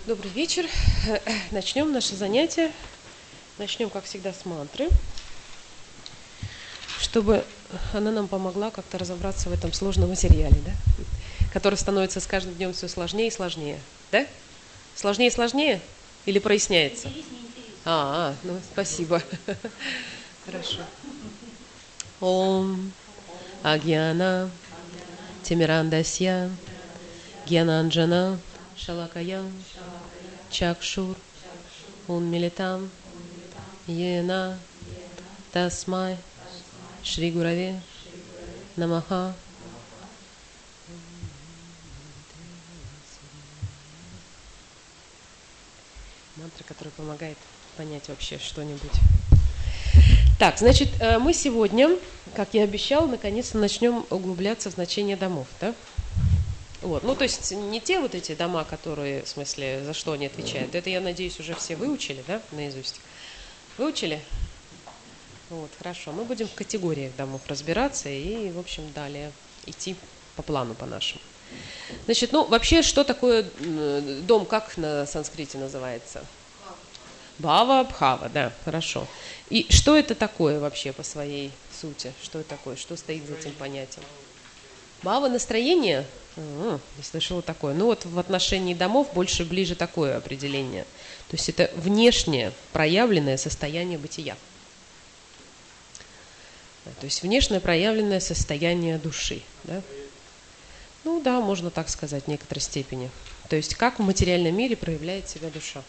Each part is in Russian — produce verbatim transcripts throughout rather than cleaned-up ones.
Добрый вечер. Начнем наше занятие. Начнем, как всегда, с мантры, чтобы она нам помогла как-то разобраться в этом сложном материале, да? Который становится с каждым днем все сложнее и сложнее. Да? Сложнее и сложнее? Или проясняется? Интереснее, интереснее. А, ну, спасибо. Хорошо. Ом Агьяна Тимирандасья Гьянанджана Шалакая Чакшур Унмилитам Йена Тасмай Шри Гураве Намаха. Мантра, которая помогает понять вообще что-нибудь. Так, значит, мы сегодня, как я обещала, наконец-то начнем углубляться в значение домов, да? Вот, ну, то есть не те вот эти дома, которые, в смысле, за что они отвечают. Это, я надеюсь, уже все выучили, да, наизусть? Выучили? Вот, хорошо. Мы будем в категориях домов разбираться и, в общем, далее идти по плану по нашему. Значит, ну, вообще, что такое дом, как на санскрите называется? Бхава, бхава, да, хорошо. И что это такое вообще по своей сути? Что это такое? Что стоит за этим понятием? Бхава, настроение? А, не слышала такое. Ну вот в отношении домов больше ближе такое определение. То есть это внешнее проявленное состояние бытия. То есть внешнее проявленное состояние души. Да? Ну да, можно так сказать в некоторой степени. То есть как в материальном мире проявляет себя душа.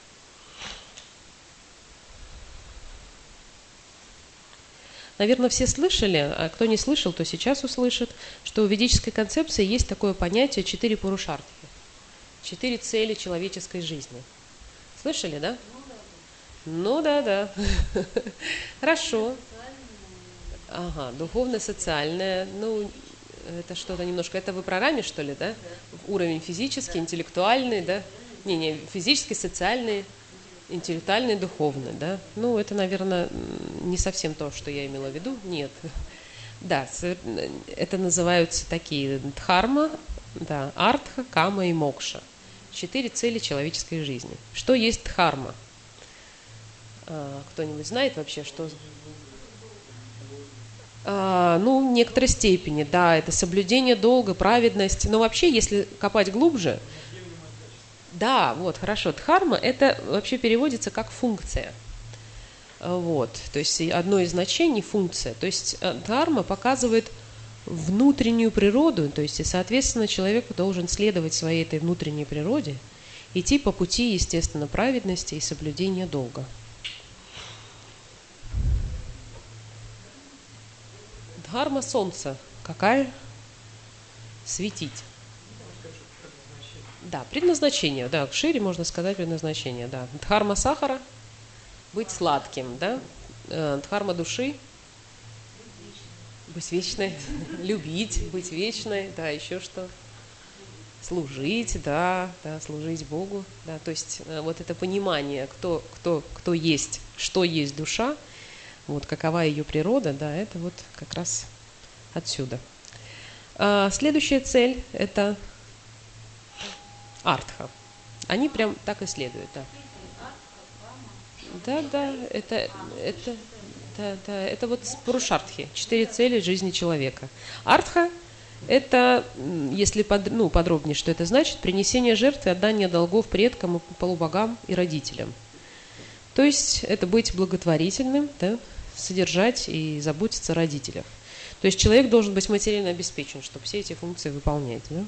Наверное, все слышали, а кто не слышал, то сейчас услышит, что в ведической концепции есть такое понятие четыре пурушартхи, четыре цели человеческой жизни. Слышали, да? Ну да, да. Хорошо. Ага, духовно-социальное. Ну, это что-то немножко. Это вы про раме, что ли, да? Уровень физический, интеллектуальный, да? Не-не, физический, социальный. Интеллектуальный, духовный, да? Ну, это, наверное, не совсем то, что я имела в виду. Нет. Да, это называются такие дхарма, да, артха, кама и мокша. Четыре цели человеческой жизни. Что есть дхарма? А, кто-нибудь знает вообще, что... А, ну, в некоторой степени, да, это соблюдение долга, праведность. Но вообще, если копать глубже... Да, вот, хорошо. Дхарма – это вообще переводится как функция. Вот, то есть одно из значений – функция. То есть дхарма показывает внутреннюю природу, то есть, и, соответственно, человек должен следовать своей этой внутренней природе, идти по пути, естественно, праведности и соблюдения долга. Дхарма солнца. Какая? Светить. Да, предназначение, да, шире можно сказать предназначение, да. Дхарма сахара – быть сладким, да. Дхарма души – быть вечной, любить, быть вечной, да, еще что? Служить, да, да, служить Богу, да. То есть вот это понимание, кто, кто, кто есть, что есть душа, вот какова ее природа, да, это вот как раз отсюда. А следующая цель – это артха. Они прям так и следуют, да. Да, да, это, это, да, да, это вот пурушартхи, четыре цели жизни человека. Артха – это, если под, ну, подробнее, что это значит, принесение жертвы, отдание долгов предкам, полубогам и родителям. То есть это быть благотворительным, да, содержать и заботиться о родителях. То есть человек должен быть материально обеспечен, чтобы все эти функции выполнять, да.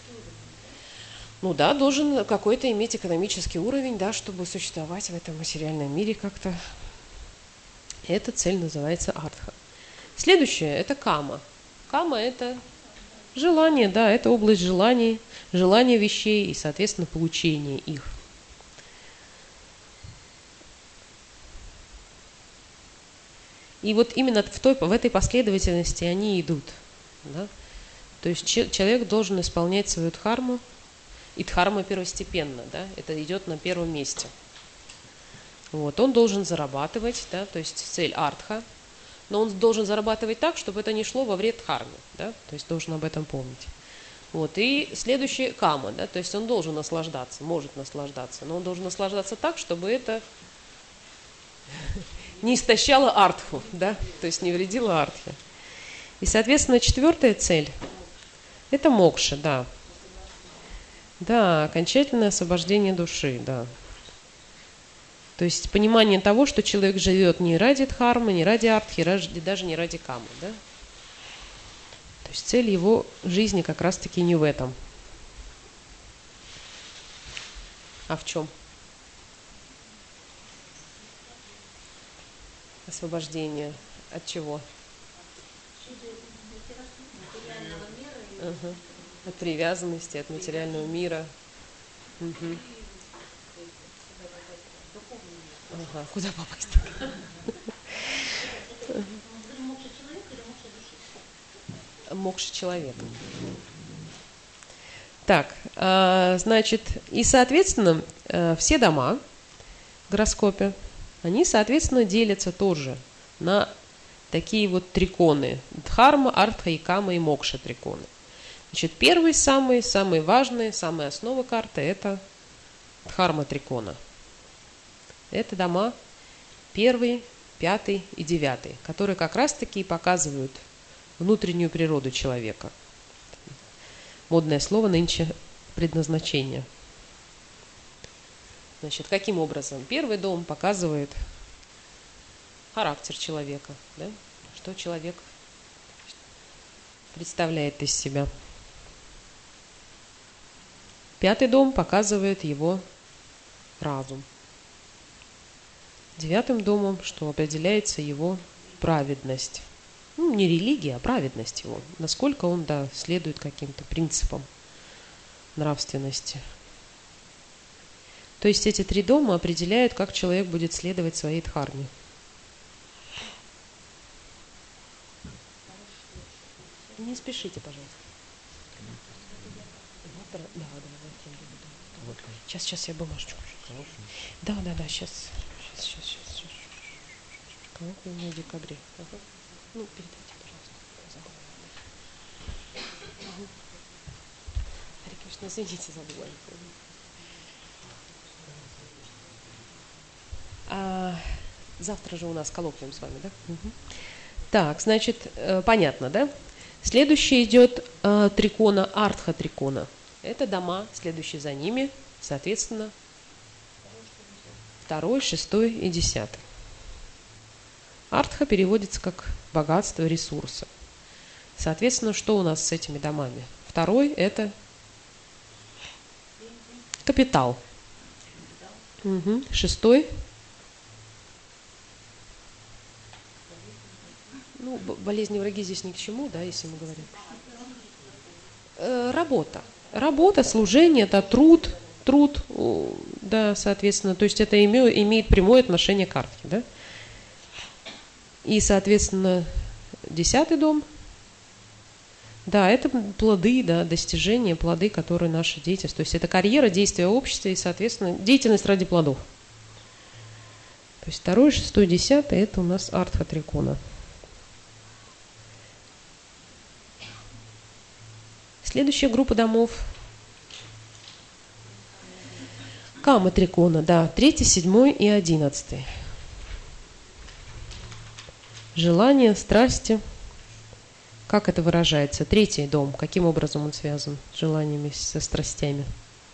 Ну да, должен какой-то иметь экономический уровень, да, чтобы существовать в этом материальном мире как-то. Эта цель называется артха. Следующее – это кама. Кама – это желание, да, это область желаний, желания вещей и, соответственно, получение их. И вот именно в, той, в этой последовательности они идут. Да? То есть человек должен исполнять свою дхарму. И дхарма первостепенно, да, это идет на первом месте. Вот, он должен зарабатывать, да, то есть цель артха, но он должен зарабатывать так, чтобы это не шло во вред дхарме, да, то есть должен об этом помнить. Вот. И следующий кама, да, то есть он должен наслаждаться, может наслаждаться, но он должен наслаждаться так, чтобы это не истощало артху, да, то есть не вредило артхе. И, соответственно, четвертая цель – это мокша, да. Да, окончательное освобождение души, да. То есть понимание того, что человек живет не ради дхармы, не ради артхи, даже не ради камы, да. То есть цель его жизни как раз-таки не в этом. А в чем? Освобождение. От чего? Угу. От привязанности, от материального мира. Угу. Ага. Куда попасть? Мокша человека. Так, значит, и, соответственно, все дома в гороскопе, они, соответственно, делятся тоже на такие вот триконы. Дхарма, артха и кама и мокша триконы. Значит, первый, самый, самый важный, самая основа карты – это дхарма трикона. Это дома первый, пятый и девятый, которые как раз-таки показывают внутреннюю природу человека. Модное слово нынче – предназначение. Значит, каким образом? Первый дом показывает характер человека, да? Что человек представляет из себя. Пятый дом показывает его разум. Девятым домом, что определяется его праведность. Ну, не религия, а праведность его. Насколько он, да, следует каким-то принципам нравственности. То есть эти три дома определяют, как человек будет следовать своей дхарме. Не спешите, пожалуйста. Да, да, да. Сейчас, сейчас я бумажечку. Да, да, да, сейчас. Сейчас, сейчас, сейчас. сейчас. Коллоквиум в декабре. Ага. Ну, передайте, пожалуйста. Угу. Харе Кришна, извините, забыла. А, завтра же у нас коллоквиум с вами, да? Угу. Так, значит, э, понятно, да? Следующий идет э, трикона, артха трикона. Это дома, следующие за ними, соответственно, второй, шестой и десятый. Артха переводится как богатство, ресурсы. Соответственно, что у нас с этими домами? Второй – это капитал. Угу. Шестой – ну, болезни, враги здесь ни к чему, да, если мы говорим. Э, работа. Работа, служение – это труд, труд, да, соответственно, то есть это име, имеет прямое отношение к артхе, да. И, соответственно, десятый дом, да, это плоды, да, достижения, плоды, которые наша деятельность, то есть это карьера, действия общества и, соответственно, деятельность ради плодов. То есть второй, шестой, десятый – это у нас артха трикона. Следующая группа домов – кама трикона, да, третий, седьмой и одиннадцатый. Желания, страсти. Как это выражается? Третий дом, каким образом он связан с желаниями, со страстями?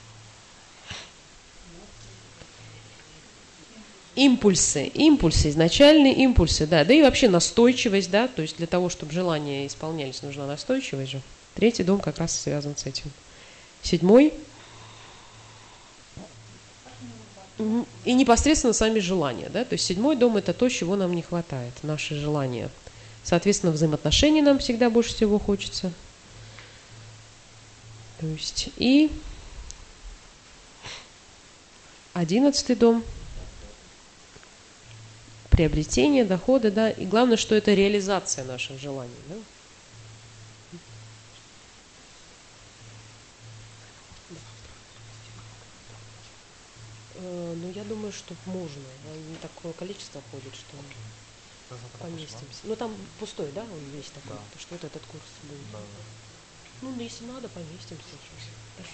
Импульсы, импульсы, изначальные импульсы, да, да и вообще настойчивость, да, то есть для того, чтобы желания исполнялись, нужна настойчивость же. Третий дом как раз связан с этим. Седьмой и непосредственно сами желания, да, то есть седьмой дом – это то, чего нам не хватает, наши желания. Соответственно, взаимоотношений нам всегда больше всего хочется. То есть и одиннадцатый дом – приобретение, доходы, да, и главное, что это реализация наших желаний, да. Ну, я думаю, что можно. Не такое количество ходит, что поместимся. Ну, там пустой, да, он весь такой, Да. потому что вот этот курс будет. Да. Ну, если надо, поместимся. Хорошо.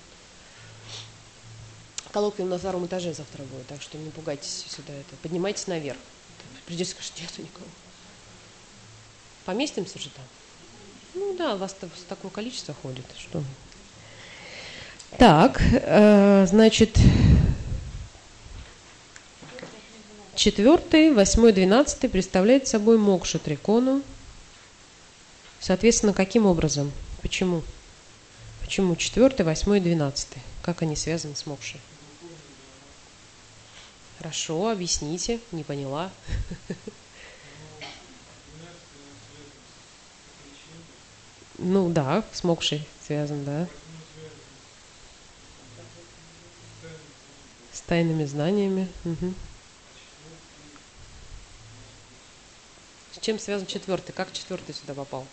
Коллоквиум на втором этаже завтра будет, так что не пугайтесь сюда это. Поднимайтесь наверх. Придется сказать, что нету никого. Поместимся же там? Ну да, вас такое количество ходит. Что? Так, э, значит, четвертый, восьмой, двенадцатый представляет собой мокшу трикону. Соответственно, каким образом? Почему? Почему четвертый, восьмой, двенадцатый? Как они связаны с мокшей? Хорошо, объясните, не поняла. Ну да, с мокшей связан, да. С тайными знаниями. Угу. С чем связан четвертый? Как четвертый сюда попал?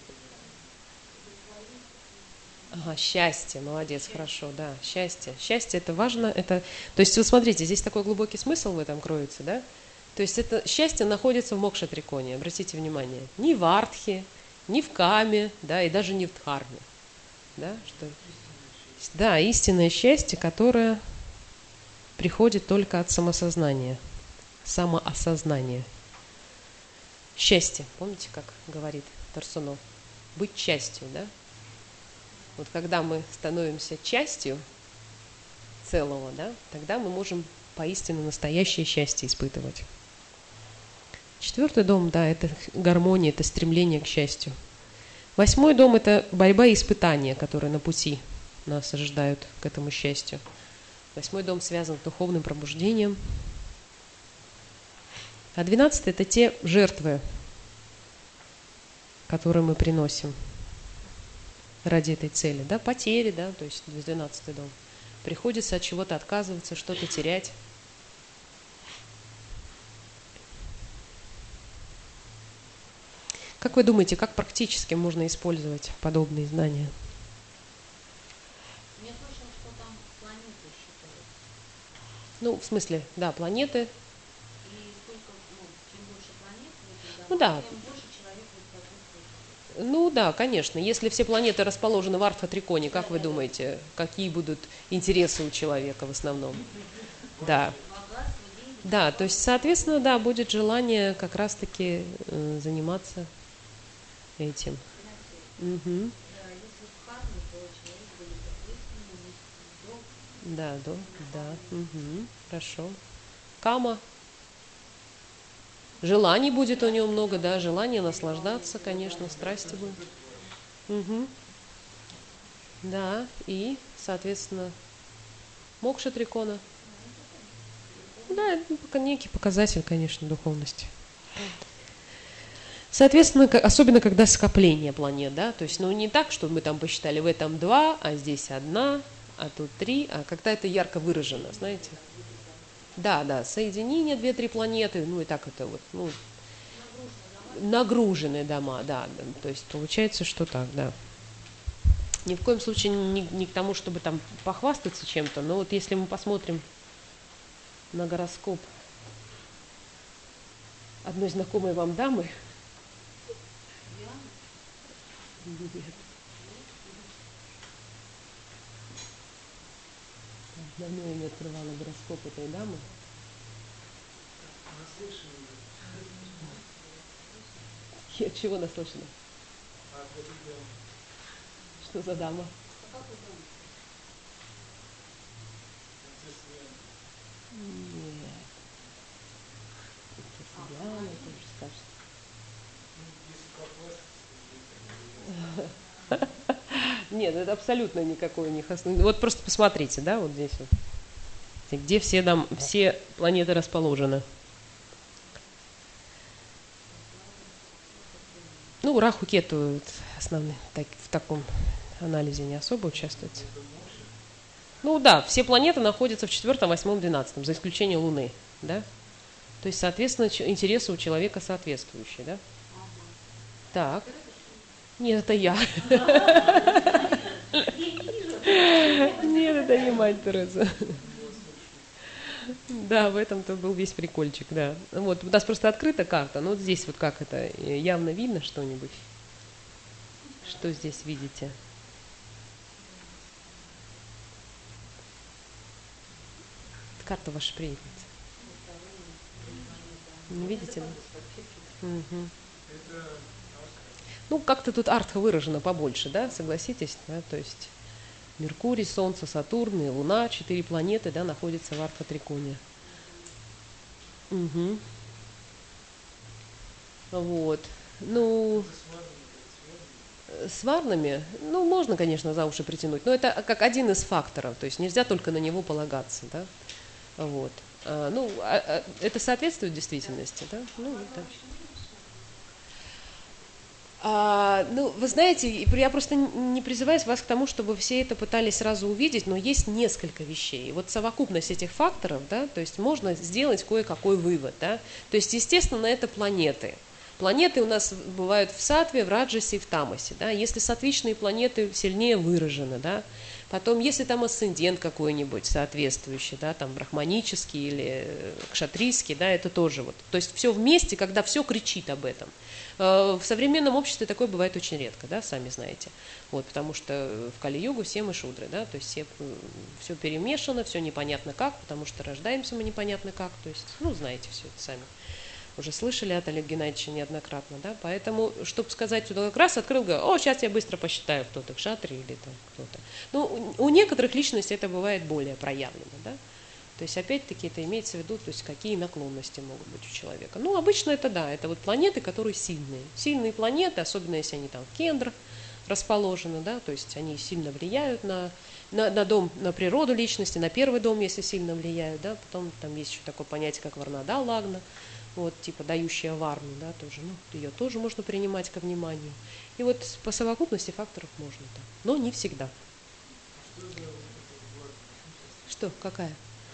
Ага, счастье, молодец, хорошо, да, счастье. Счастье это важно, это, то есть вы смотрите, здесь такой глубокий смысл в этом кроется, да? То есть это счастье находится в мокша-триконе, обратите внимание, не в артхе, не в каме, да, и даже не в дхарме, да, что, да, истинное счастье, которое приходит только от самосознания, самоосознания. Счастье, помните, как говорит Тарсунов, быть частью, да? Вот когда мы становимся частью целого, да, тогда мы можем поистине настоящее счастье испытывать. Четвертый дом, да, это гармония, это стремление к счастью. Восьмой дом – это борьба и испытания, которые на пути нас ожидают к этому счастью. Восьмой дом связан с духовным пробуждением. А двенадцатый – это те жертвы, которые мы приносим ради этой цели, да, потери, да, то есть двенадцатый дом. Приходится от чего-то отказываться, что-то терять. Как вы думаете, как практически можно использовать подобные знания? Я слышала, что там планеты считают. Ну, в смысле, да, планеты. И сколько, ну, чем больше планет, Ну да. тем больше человек будет почувствовать. Ну да, конечно. Если все планеты расположены в альфа-триконе, как вы думаете, какие будут интересы у человека в основном? Да. Да, то есть, соответственно, да, будет желание как раз-таки э, заниматься этим. Угу. Да, да, да. Угу. Хорошо. Кама. Желаний будет у него много, да, желание наслаждаться, конечно, страсти будут. Угу. Да, и, соответственно, мокша трикона. Да, это пока некий показатель, конечно, духовности. Соответственно, особенно когда скопление планет, да, то есть, ну, не так, что мы там посчитали, в этом два, а здесь одна, а тут три, а когда это ярко выражено, знаете. Да, да, соединение, две-три планеты, ну, и так это вот, ну, нагруженные дома, да, да, то есть, получается, что так, да. Ни в коем случае не, не к тому, чтобы там похвастаться чем-то, но вот если мы посмотрим на гороскоп одной знакомой вам дамы. Нет. Давно я не открывала гороскоп этой дамы. Я чего наслышана? Что за дама? Нет. Диана, ты уже скажешь. Нет, это абсолютно никакой у них основной. Вот просто посмотрите, да, вот здесь вот. Где все, дом, все планеты расположены. Ну, Раху, Кету основные так, в таком анализе не особо участвуют. Ну да, все планеты находятся в четвертом, восьмом, двенадцатом, за исключением Луны, да? То есть, соответственно, интересы у человека соответствующие, да? Так. Нет, это я. Нет, это не мать Тереза. Да, в этом-то был весь прикольчик, да. Вот, у нас просто открыта карта, но вот здесь вот как это, явно видно что-нибудь? Что здесь видите? Карта ваша приятница. Не видите? Да? Угу. Ну, как-то тут артха выражена побольше, да, согласитесь, да, то есть Меркурий, Солнце, Сатурн и Луна, четыре планеты, да, находятся в артха-триконе. Угу. Вот. Ну, с варнами, ну, можно, конечно, за уши притянуть, но это как один из факторов, то есть нельзя только на него полагаться, да, вот. А, ну, а, а, это соответствует действительности, да, ну, да. А, ну, вы знаете, я просто не призываю вас к тому, чтобы все это пытались сразу увидеть, но есть несколько вещей. Вот совокупность этих факторов, да, то есть можно сделать кое-какой вывод, да. То есть, естественно, это планеты. Планеты у нас бывают в саттве, в раджасе и в тамасе, да. Если саттвичные планеты сильнее выражены, да. Потом, если там асцендент какой-нибудь соответствующий, да, там брахманический или кшатрийский, да, это тоже вот. То есть все вместе, когда все кричит об этом. В современном обществе такое бывает очень редко, да, сами знаете. Вот, потому что в Кали-югу все мы шудры, да, то есть все, все перемешано, все непонятно как, потому что рождаемся мы непонятно как, то есть, ну, знаете все это сами. Уже слышали от Олега Геннадьевича неоднократно, да, поэтому, чтобы сказать, туда как раз открыл, говорю, о, сейчас я быстро посчитаю, кто-то кшатри или там кто-то. Ну, у некоторых личностей это бывает более проявлено, да. То есть, опять-таки, это имеется в виду, то есть, какие наклонности могут быть у человека. Ну, обычно это да, это вот планеты, которые сильные. Сильные планеты, особенно если они там в кендрах расположены, да, то есть они сильно влияют на, на, на дом, на природу личности, на первый дом, если сильно влияют, да, потом там есть еще такое понятие, как варнада лагна, вот, типа дающая варну, да, тоже, ну, ее тоже можно принимать ко вниманию. И вот по совокупности факторов можно, да, но не всегда. Что, какая?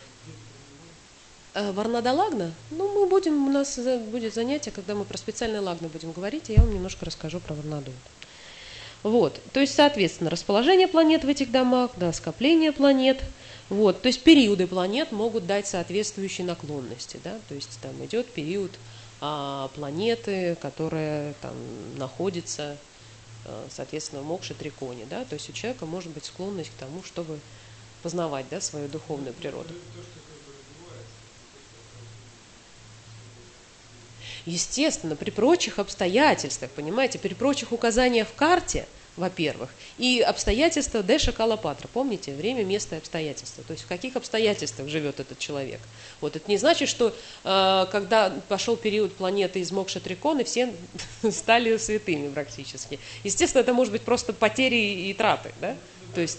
Варнада лагна? Ну, мы будем, у нас будет занятие, когда мы про специальные лагны будем говорить, и я вам немножко расскажу про варнаду. Вот, то есть, соответственно, расположение планет в этих домах, да, скопление планет, вот, то есть периоды планет могут дать соответствующие наклонности, да, то есть там идет период а, планеты, которая там находится, а, соответственно, в мокша-триконе, да, то есть у человека может быть склонность к тому, чтобы познавать, да, свою духовную природу. Естественно, при прочих обстоятельствах, понимаете, при прочих указаниях в карте, во-первых, и обстоятельства Деша Калапатра, помните, время, место и обстоятельства, то есть в каких обстоятельствах живет этот человек. Вот это не значит, что э, когда пошел период планеты из Мокша-Трикона, все стали святыми практически. Естественно, это может быть просто потери и траты, да, то есть...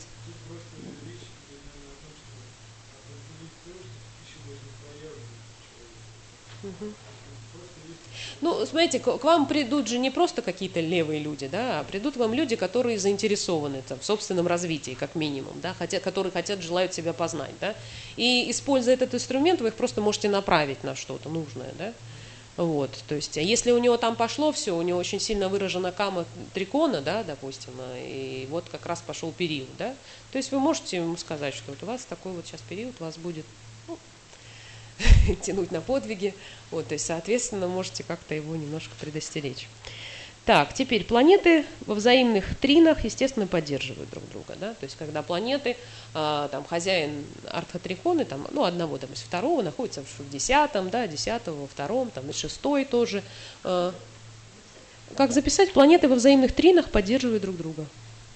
Угу. Ну, смотрите, к вам придут же не просто какие-то левые люди, да, а придут к вам люди, которые заинтересованы там, в собственном развитии, как минимум, да, хотя, которые хотят, желают себя познать, да, и используя этот инструмент, вы их просто можете направить на что-то нужное, да, вот, то есть, если у него там пошло все, у него очень сильно выражена кама трикона, да, допустим, и вот как раз пошел период, да, то есть вы можете ему сказать, что вот у вас такой вот сейчас период, у вас будет, ну, тянуть на подвиги, вот, то есть, соответственно, можете как-то его немножко предостеречь. Так, теперь планеты во взаимных тринах, естественно, поддерживают друг друга, да, то есть, когда планеты, а, там, хозяин артха-триконы, там, ну, одного, там, из второго находится в десятом, да, десятого во втором, там, и шестой тоже. А, как записать? Планеты во взаимных тринах поддерживают друг друга.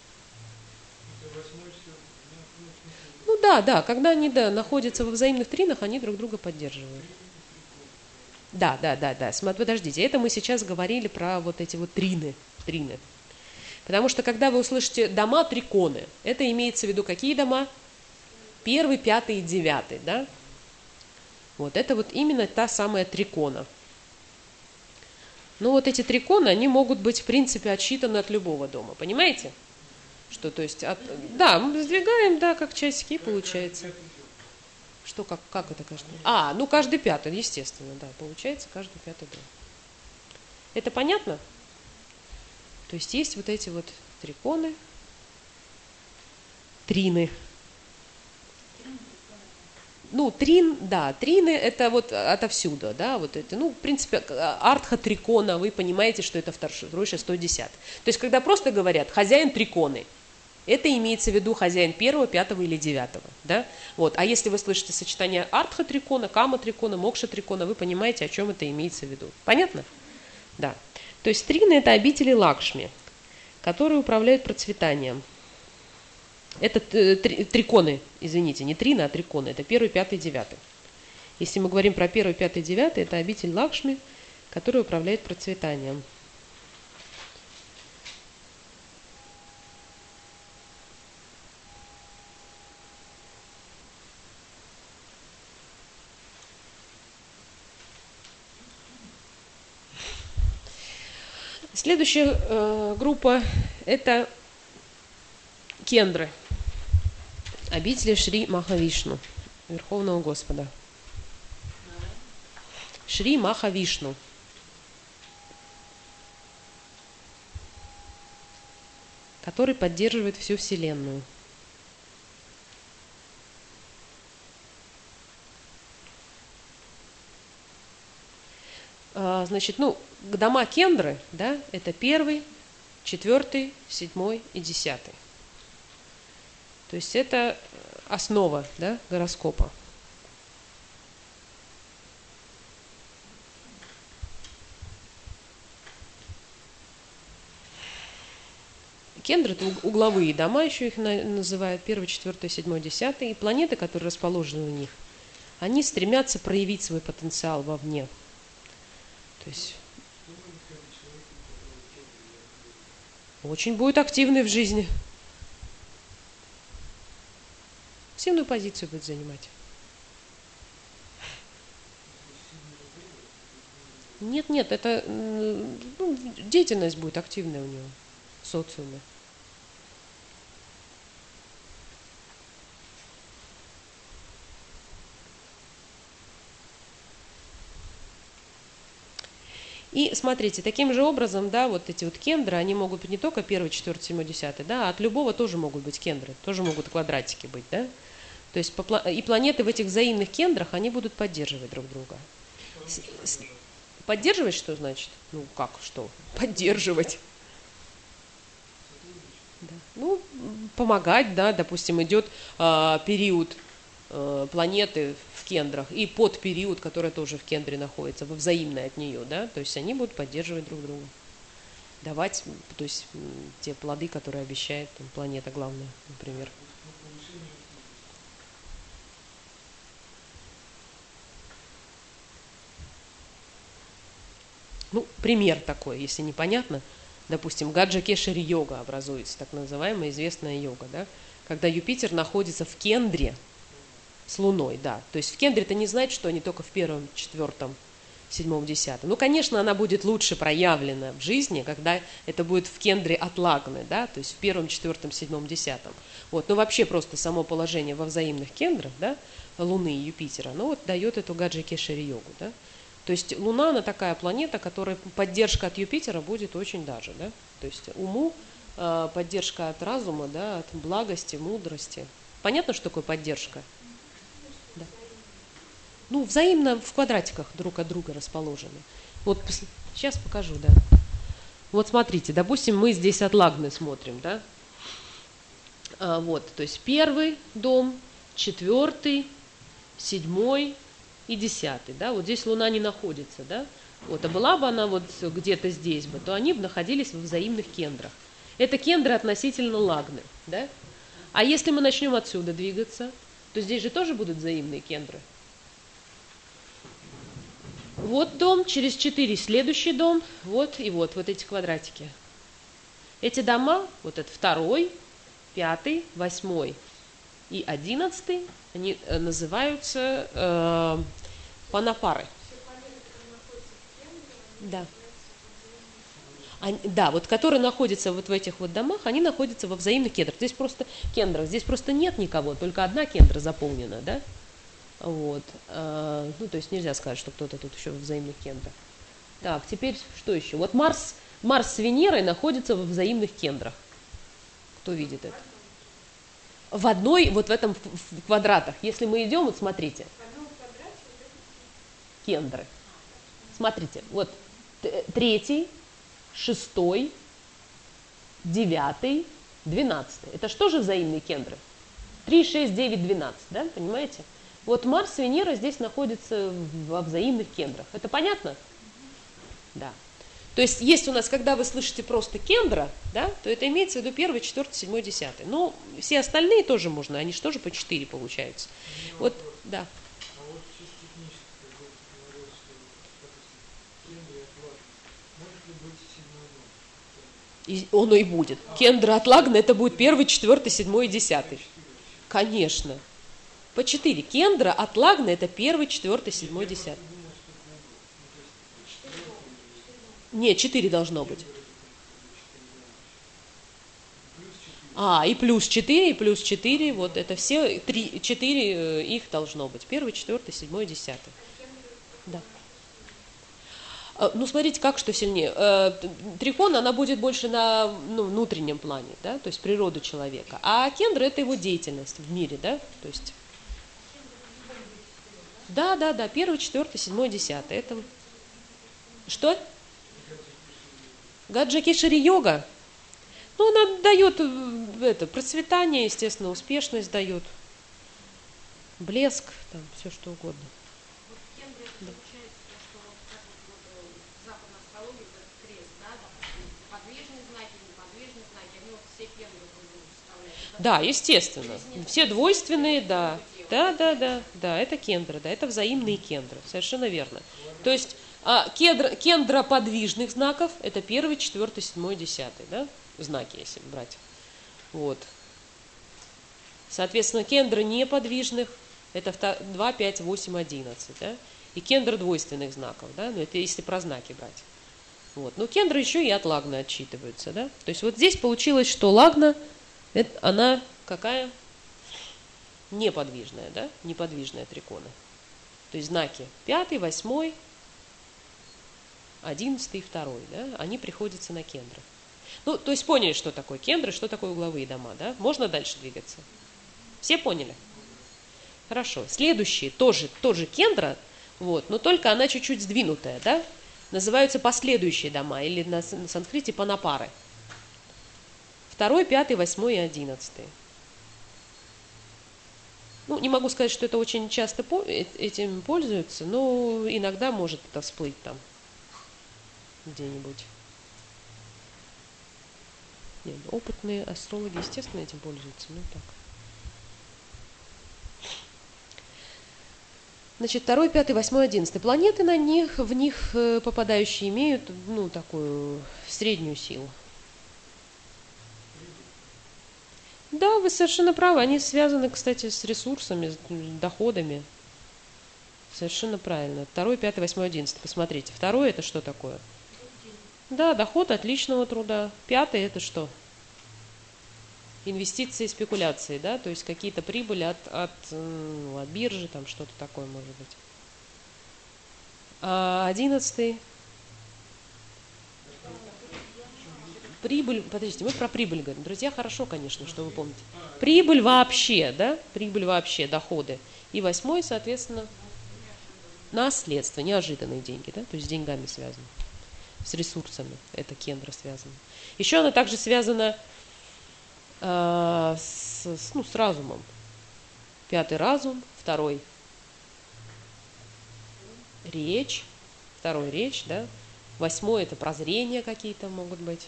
Ну да, да, когда они да, находятся во взаимных тринах, они друг друга поддерживают. Да, да, да, да. Смотри, подождите, это мы сейчас говорили про вот эти вот трины, трины. Потому что когда вы услышите дома триконы, это имеется в виду какие дома? Первый, пятый и девятый, да? Вот это вот именно та самая трикона. Ну вот эти триконы, они могут быть в принципе отсчитаны от любого дома, понимаете? Что, то есть, от, да, мы сдвигаем, да, как часики, получается. Что, как, как это каждый? А, ну каждый пятый, естественно, да, получается каждый пятый дом. Это понятно? То есть есть вот эти вот триконы, трины. Ну, трин, да, трины это вот отовсюду, да, вот это, ну, в принципе, артха трикона, вы понимаете, что это второй, шестой, десятый. То есть, когда просто говорят хозяин триконы, это имеется в виду хозяин первого, пятого или девятого, да, вот. А если вы слышите сочетание артха трикона, кама трикона, мокша трикона, вы понимаете, о чем это имеется в виду. Понятно? Да. То есть, трины это обители Лакшми, которые управляют процветанием. Это триконы, извините, не трины, а триконы. Это первый, пятый, девятый. Если мы говорим про первый, пятый, девятый, это обитель Лакшми, который управляет процветанием. Следующая э, группа – это кендры, обители Шри Махавишну, Верховного Господа. Шри Махавишну. Который поддерживает всю Вселенную. А, значит, ну, дома кендры, да, это первый, четвертый, седьмой и десятый. То есть это основа, да, гороскопа. Кендры – это угловые дома, еще их называют, первый, четвертый, седьмой, десятый. И планеты, которые расположены в них, они стремятся проявить свой потенциал вовне. То есть очень будет активный в жизни. Активную позицию будет занимать. Нет, нет, это ну, деятельность будет активная у него в социуме. И смотрите, таким же образом, да, вот эти вот кендры, они могут быть не только первый, четвертый, седьмой, десятый, да, а от любого тоже могут быть кендры, тоже могут квадратики быть, да. То есть и планеты в этих взаимных кендрах, они будут поддерживать друг друга. Поддерживать что значит? Ну как, что? Поддерживать. Да. Ну, помогать, да, допустим, идет э, период э, планеты в кендрах и под период, который тоже в кендре находится, взаимный от нее, да, то есть они будут поддерживать друг друга. Давать, то есть те плоды, которые обещает там, планета главная, например. Ну, пример такой, если непонятно, допустим, гаджа-кешари йога образуется, так называемая известная йога, да, когда Юпитер находится в кендре с Луной, да, то есть в кендре это не значит, что они только в первом, четвертом, седьмом, десятом. Ну, конечно, она будет лучше проявлена в жизни, когда это будет в кендре от Лагны, да, то есть в первом, четвертом, седьмом, десятом. Вот, но вообще просто само положение во взаимных кендрах, да, Луны и Юпитера, оно вот дает эту гаджа-кешари йогу, да. То есть Луна, она такая планета, которая поддержка от Юпитера будет очень даже, да? То есть уму, э, поддержка от разума, да, от благости, мудрости. Понятно, что такое поддержка? Да. Ну, взаимно в квадратиках друг от друга расположены. Вот сейчас покажу, да. Вот смотрите, допустим, мы здесь от Лагны смотрим, да? А, вот, то есть первый дом, четвертый, седьмой и десятый, да, вот здесь Луна не находится, да, вот, а была бы она вот где-то здесь бы, то они бы находились во взаимных кендрах. Это кендры относительно Лагны, да, а если мы начнем отсюда двигаться, то здесь же тоже будут взаимные кендры. Вот дом, через четыре следующий дом, вот и вот, вот эти квадратики. Эти дома, вот это второй, пятый, восьмой и одиннадцатый, они называются э, панапары. Да. Они, да, вот которые находятся вот в этих вот домах, они находятся во взаимных кендрах. Здесь просто кендрах, здесь просто нет никого, только одна кендра заполнена, да. Вот. Э, ну, то есть нельзя сказать, что кто-то тут еще во взаимных кендрах. Так, теперь что еще? Вот Марс, Марс с Венерой находятся во взаимных кендрах. Кто видит это? В одной, вот в этом в- в квадратах. Если мы идем, вот смотрите. Кендры. Смотрите, вот т- третий, шестой, девятый, двенадцатый. Это что же взаимные кендры? три, шесть, девять, двенадцать, да, понимаете? Вот Марс, Венера здесь находятся во взаимных кендрах. Это понятно? Да. То есть есть у нас, когда вы слышите просто кендра, да, то это имеется в виду первый, четвертый, седьмой, десятый. Но все остальные тоже можно, они же тоже по четыре получаются. Вот, да. А вот чисто технически, как вот говорилось, что, допустим, кендра и отвар, может ли быть седьмой дом? И оно и будет. Кендра от Лагна это будет первый, четвертый, седьмой и десятый. Конечно. По четыре. Кендра от Лагна это первый, четвертый, седьмой, десятый. Нет, четыре должно быть. А, и плюс четыре, и плюс четыре, вот это все, три, четыре их должно быть. Первый, четвертый, седьмой, десятый. Да. А, Ну, смотрите, как что сильнее. Э, т- Трикон, она будет больше на ну, внутреннем плане, да, то есть природу человека. А кендра это его деятельность в мире, да, то есть. Да, да, да, первый, четвертый, седьмой, десятый. Это что? Гаджакешири йога. Ну, она дает э, это, процветание, естественно, успешность дает, блеск, там, все что угодно. Вот кендра это Да. получается то, что вот как вот, вот, э, в западной астрологии вот этот крест, да, допустим, подвижные знаки, неподвижные знаки, они вот все кендры друг другу составляют. Это Да, естественно. Все двойственные, да. Да, да, да, да, это кендры, да, это взаимные кендры, совершенно верно. То есть а, кедр, кендра подвижных знаков это первый, четвертый, седьмой, десятый, да, знаки, если брать. Вот. Соответственно, кендра неподвижных это два, пять, восемь, одиннадцать, да, и кендра двойственных знаков, да, ну это если про знаки брать. Вот. Но кендры еще и от лагна отчитываются, да. То есть вот здесь получилось, что лагна, это, она какая? Неподвижная, да, неподвижная трикона. То есть знаки пятый, восьмой, одиннадцатый и второй, да, они приходятся на кендры. Ну, то есть поняли, что такое кендры, что такое угловые дома, да? Можно дальше двигаться? Все поняли? Хорошо. Следующие тоже, тоже кендра, вот, но только она чуть-чуть сдвинутая, да? Называются последующие дома, или на, на санскрите панапары. Второй, пятый, восьмой и одиннадцатый. Ну, не могу сказать, что это очень часто по- э- этим пользуются, но иногда может это всплыть там где-нибудь. Нет, опытные астрологи, естественно, этим пользуются. Ну так. Значит, второй, пятый, восьмой, одиннадцатый. Планеты на них, в них э, попадающие имеют, ну, такую среднюю силу. Да, вы совершенно правы. Они связаны, кстати, с ресурсами, с доходами. Совершенно правильно. Второй, пятый, восьмой, одиннадцатый. Посмотрите. Второй это что такое? Да, доход от личного труда. Пятый это что? Инвестиции, спекуляции, да, то есть какие-то прибыли от, от, ну, от биржи, там что-то такое может быть. А одиннадцатый. Прибыль, подождите, мы про прибыль говорим. Друзья, хорошо, конечно, что вы помните. Прибыль вообще, да, прибыль вообще, доходы. И восьмой, соответственно, наследство, неожиданные деньги, да, то есть с деньгами связано, с ресурсами, это кендра связано. Еще она также связана э, с, с, ну, с разумом. Пятый разум, второй речь, второй речь, да, восьмой это прозрения какие-то могут быть.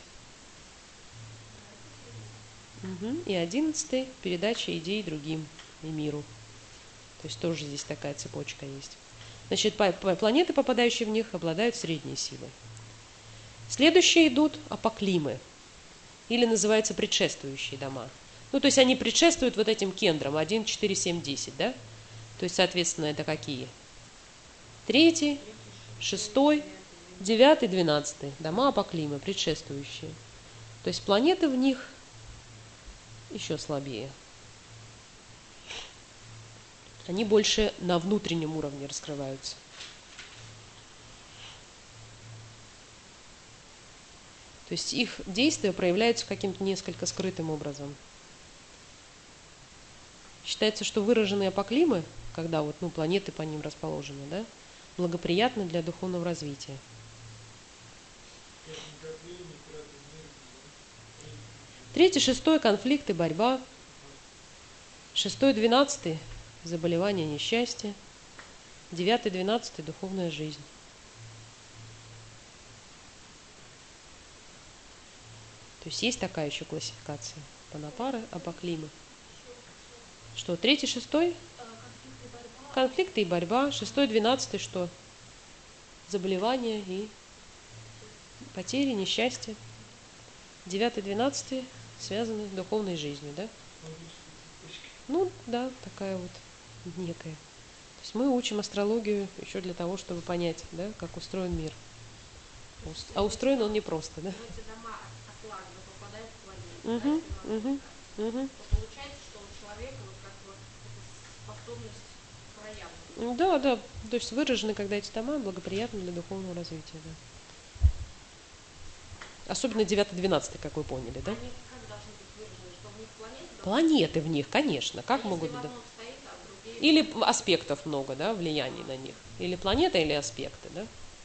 Угу. И одиннадцатый передача идей другим и миру. То есть тоже здесь такая цепочка есть. Значит, планеты, попадающие в них, обладают средней силой. Следующие идут апоклимы, или называются предшествующие дома. Ну, то есть они предшествуют вот этим кендрам один, четыре, семь, десять, да? То есть, соответственно, это какие? Третий, шестой, девятый, двенадцатый. Дома апоклимы, предшествующие. То есть планеты в них еще слабее. Они больше на внутреннем уровне раскрываются. То есть их действия проявляются каким-то несколько скрытым образом. Считается, что выраженные апоклимы, когда вот, ну, планеты по ним расположены, да, благоприятны для духовного развития. Третий, шестой – конфликт и борьба. Шестой, двенадцатый – заболевание, несчастье. Девятый, двенадцатый – духовная жизнь. То есть есть такая еще классификация. Панапары, апоклимы. Что, третий, шестой? Конфликты и борьба. Шестой, двенадцатый что? Заболевания и потери, несчастье. Девятый, двенадцатый связаны с духовной жизнью, да? Ну, да, такая вот некая. То есть мы учим астрологию еще для того, чтобы понять, да, как устроен мир. А устроен он непросто, да? Угу, угу, угу. Получается, что у человека вот как бы способность проявлена. Да, да, то есть выражены, когда эти дома благоприятны для духовного развития, да. Особенно девятый, двенадцатый, как вы поняли, да? Они как должны быть выражены, что в них планеты? Планеты в них, конечно, как А могут если быть? в одном стоит, а другие... Или аспектов много, да, влияний на них. Или планета, или аспекты, да?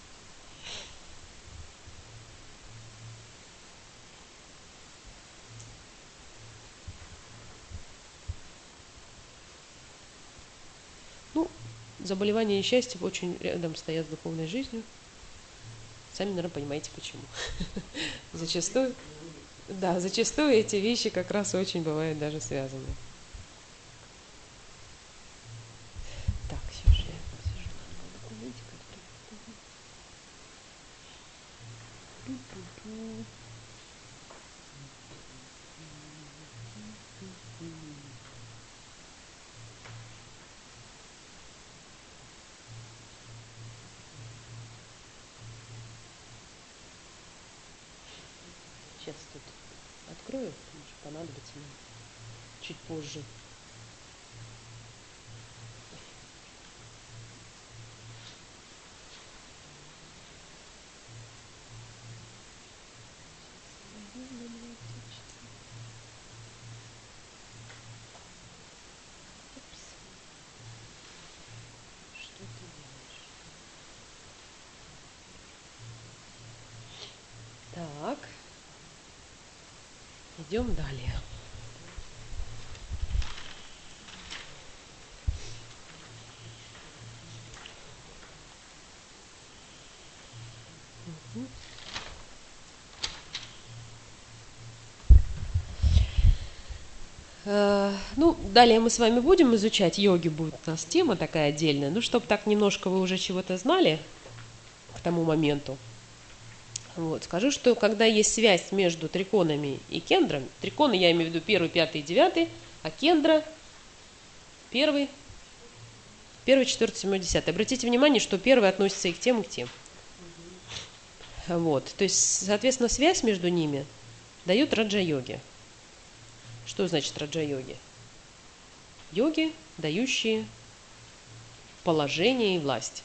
Ну, заболевания и несчастье очень рядом стоят с духовной жизнью. Сами, наверное, понимаете, почему. Зачастую, да, зачастую эти вещи как раз очень бывают даже связаны. Так, сейчас же я посижу на документик. Сейчас тут открою, может понадобится мне чуть позже. Что ты делаешь? Так. Идем далее. Угу. Э, ну, далее мы с вами будем изучать йоги, будет у нас тема такая отдельная. Ну, чтобы так немножко вы уже чего-то знали к тому моменту. Вот. Скажу, что когда есть связь между триконами и кендрами, триконы я имею в виду первый, пятый и девятый, а кендра первый, первый, четвертый, седьмой, десятый. Обратите внимание, что первый относится и к тем, и к тем. Вот. То есть, соответственно, связь между ними дает раджа-йоги. Что значит раджа-йоги? Йоги, дающие положение и власть.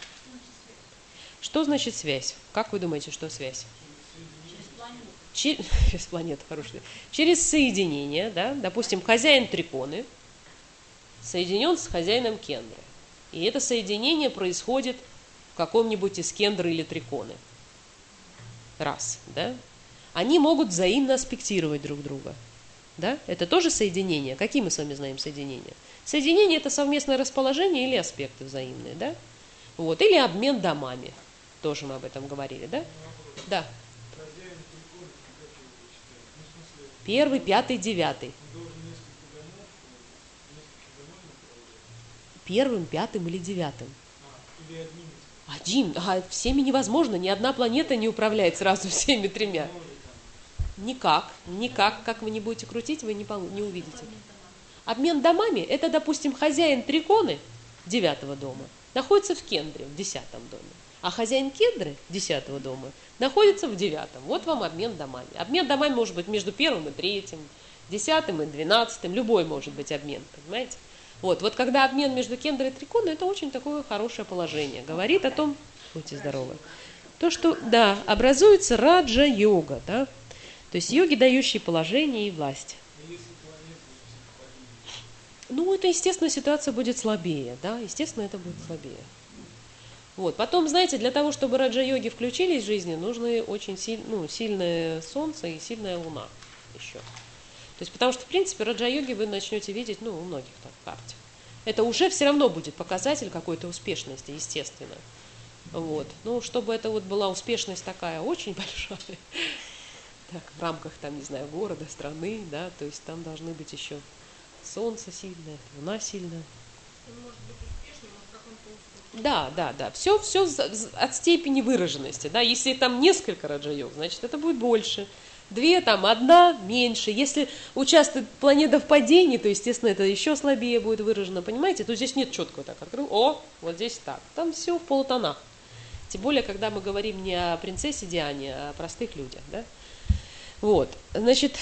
Что значит связь? Как вы думаете, что связь? Через планету. Через планету, хороший. Через соединение, да, допустим, хозяин триконы соединен с хозяином кендры. И это соединение происходит в каком-нибудь из кендры или триконы. Раз, да. Они могут взаимно аспектировать друг друга. Да? Это тоже соединение. Какие мы с вами знаем соединения? Соединение – это совместное расположение или аспекты взаимные, да? Вот. Или обмен домами. Тоже мы об этом говорили, да? Да. Первый, пятый, девятый. Первым, пятым или девятым. Один. А всеми невозможно. Ни одна планета не управляет сразу всеми тремя. Никак. Никак. Как вы не будете крутить, вы не, полу- не увидите. Обмен домами – это, допустим, хозяин триконы девятого дома находится в кендре, в десятом доме. А хозяин кендры десятого дома находится в девятом. Вот вам обмен домами. Обмен домами может быть между первым и третьим, десятым и двенадцатым. Любой может быть обмен, понимаете? Вот, вот когда обмен между кендрой и триконой, это очень такое хорошее положение. Говорит о том, будьте здоровы, то, что, да, образуется раджа-йога, да? То есть йоги, дающие положение и власть. Ну, это, естественно, ситуация будет слабее, да, естественно, это будет слабее. Вот. Потом, знаете, для того, чтобы раджа-йоги включились в жизни, нужны очень силь, ну, сильное солнце и сильная луна еще. То есть, потому что, в принципе, раджа-йоги вы начнете видеть, ну, у многих так в карте. Это уже все равно будет показатель какой-то успешности, естественно. Вот. Ну, чтобы это вот была успешность такая очень большая, так, в рамках, там, не знаю, города, страны, да, то есть там должны быть еще солнце сильное, луна сильная. Он может быть успешным, но в каком-то уступе. Да, да, да. Все, все от степени выраженности. Да. Если там несколько раджа-йог, значит, это будет больше. Две, там, одна, меньше. Если участвует планета в падении, то, естественно, это еще слабее будет выражено. Понимаете? То здесь нет четкого так. Открыл, о, вот здесь так. Там все в полутонах. Тем более, когда мы говорим не о принцессе Диане, а о простых людях. Да? Вот. Значит,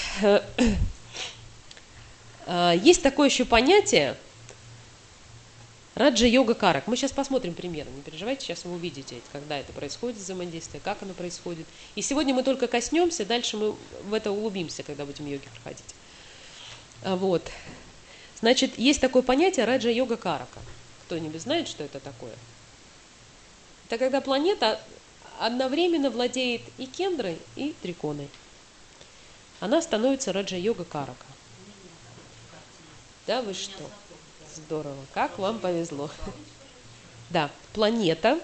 есть такое еще понятие раджа-йога карак. Мы сейчас посмотрим примеры, не переживайте, сейчас вы увидите, когда это происходит, взаимодействие, как оно происходит. И сегодня мы только коснемся, дальше мы в это углубимся, когда будем йоги проходить. Вот. Значит, есть такое понятие раджа-йога карака. Кто-нибудь знает, что это такое? Это когда планета одновременно владеет и кендрой, и триконой. Она становится раджа-йога карака. Да, вы что? Здорово. Как вам повезло. Да, планета,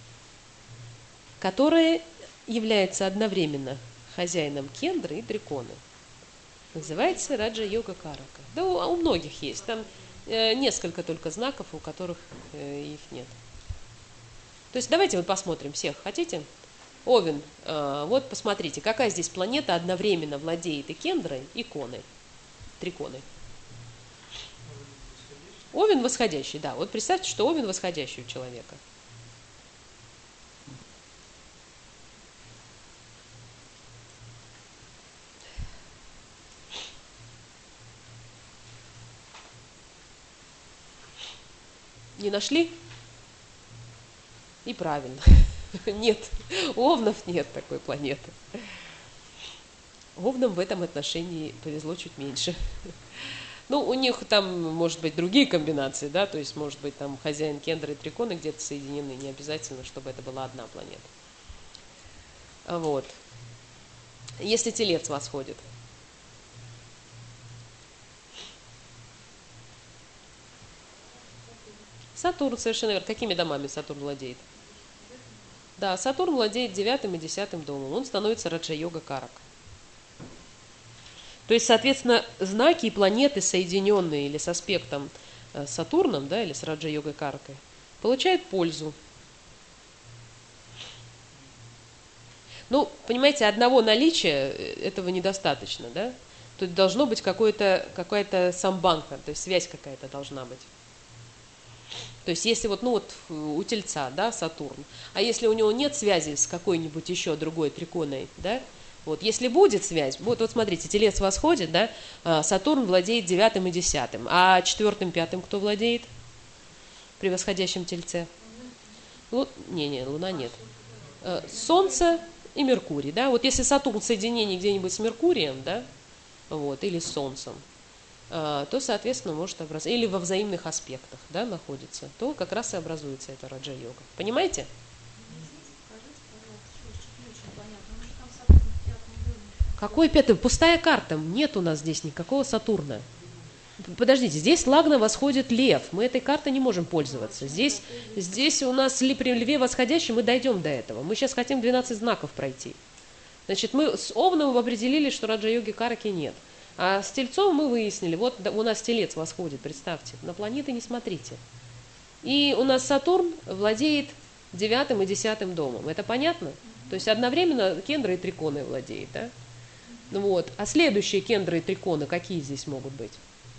которая является одновременно хозяином кендры и триконы. Называется раджа-йога карака. Да, у, у многих есть. Там э, несколько только знаков, у которых э, их нет. То есть давайте вот посмотрим всех. Хотите? Овен, э, вот посмотрите, какая здесь планета одновременно владеет и кендрой, и коной, триконой. Овен восходящий, да. Вот представьте, что Овен восходящий у человека. Не нашли? И правильно. Нет, у Овнов нет такой планеты. Овнам в этом отношении повезло чуть меньше. Ну, у них там, может быть, другие комбинации, да, то есть, может быть, там хозяин кендры и триконы где-то соединены, не обязательно, чтобы это была одна планета. Вот. Если телец восходит. Сатурн, совершенно верно. Какими домами Сатурн владеет? Да, Сатурн владеет девятым и десятым домом. Он становится раджа-йога карак. То есть, соответственно, знаки и планеты, соединенные или с аспектом с Сатурном, да, или с раджа-йогой каракой, получают пользу. Ну, понимаете, одного наличия этого недостаточно, да? Тут должно быть какое-то, какая-то самбанка, то есть связь какая-то должна быть. То есть, если вот, ну вот у Тельца, да, Сатурн, а если у него нет связи с какой-нибудь еще другой триконой, да, вот, если будет связь, вот, вот смотрите, Телец восходит, да, Сатурн владеет девятым и десятым, а четвертым, пятым кто владеет при восходящем Тельце? Лу... Не, не, Луна нет. Солнце и Меркурий, да, вот если Сатурн в соединении где-нибудь с Меркурием, да, вот, или с Солнцем, то, соответственно, может образоваться, или во взаимных аспектах, да, находится, то как раз и образуется эта раджа-йога. Понимаете? Какой пятый? Пустая карта. Нет у нас здесь никакого Сатурна. Подождите, здесь лагна восходит лев. Мы этой картой не можем пользоваться. Здесь, здесь у нас при льве восходящем мы дойдем до этого. Мы сейчас хотим двенадцать знаков пройти. Значит, мы с Овном определили, что раджа-йоги караки нет. А с Тельцом мы выяснили, вот у нас Телец восходит, представьте, на планеты не смотрите. И у нас Сатурн владеет девятым и десятым домом. Это понятно? То есть одновременно кендры и триконы владеет, да? Вот. А следующие кендры и триконы какие здесь могут быть?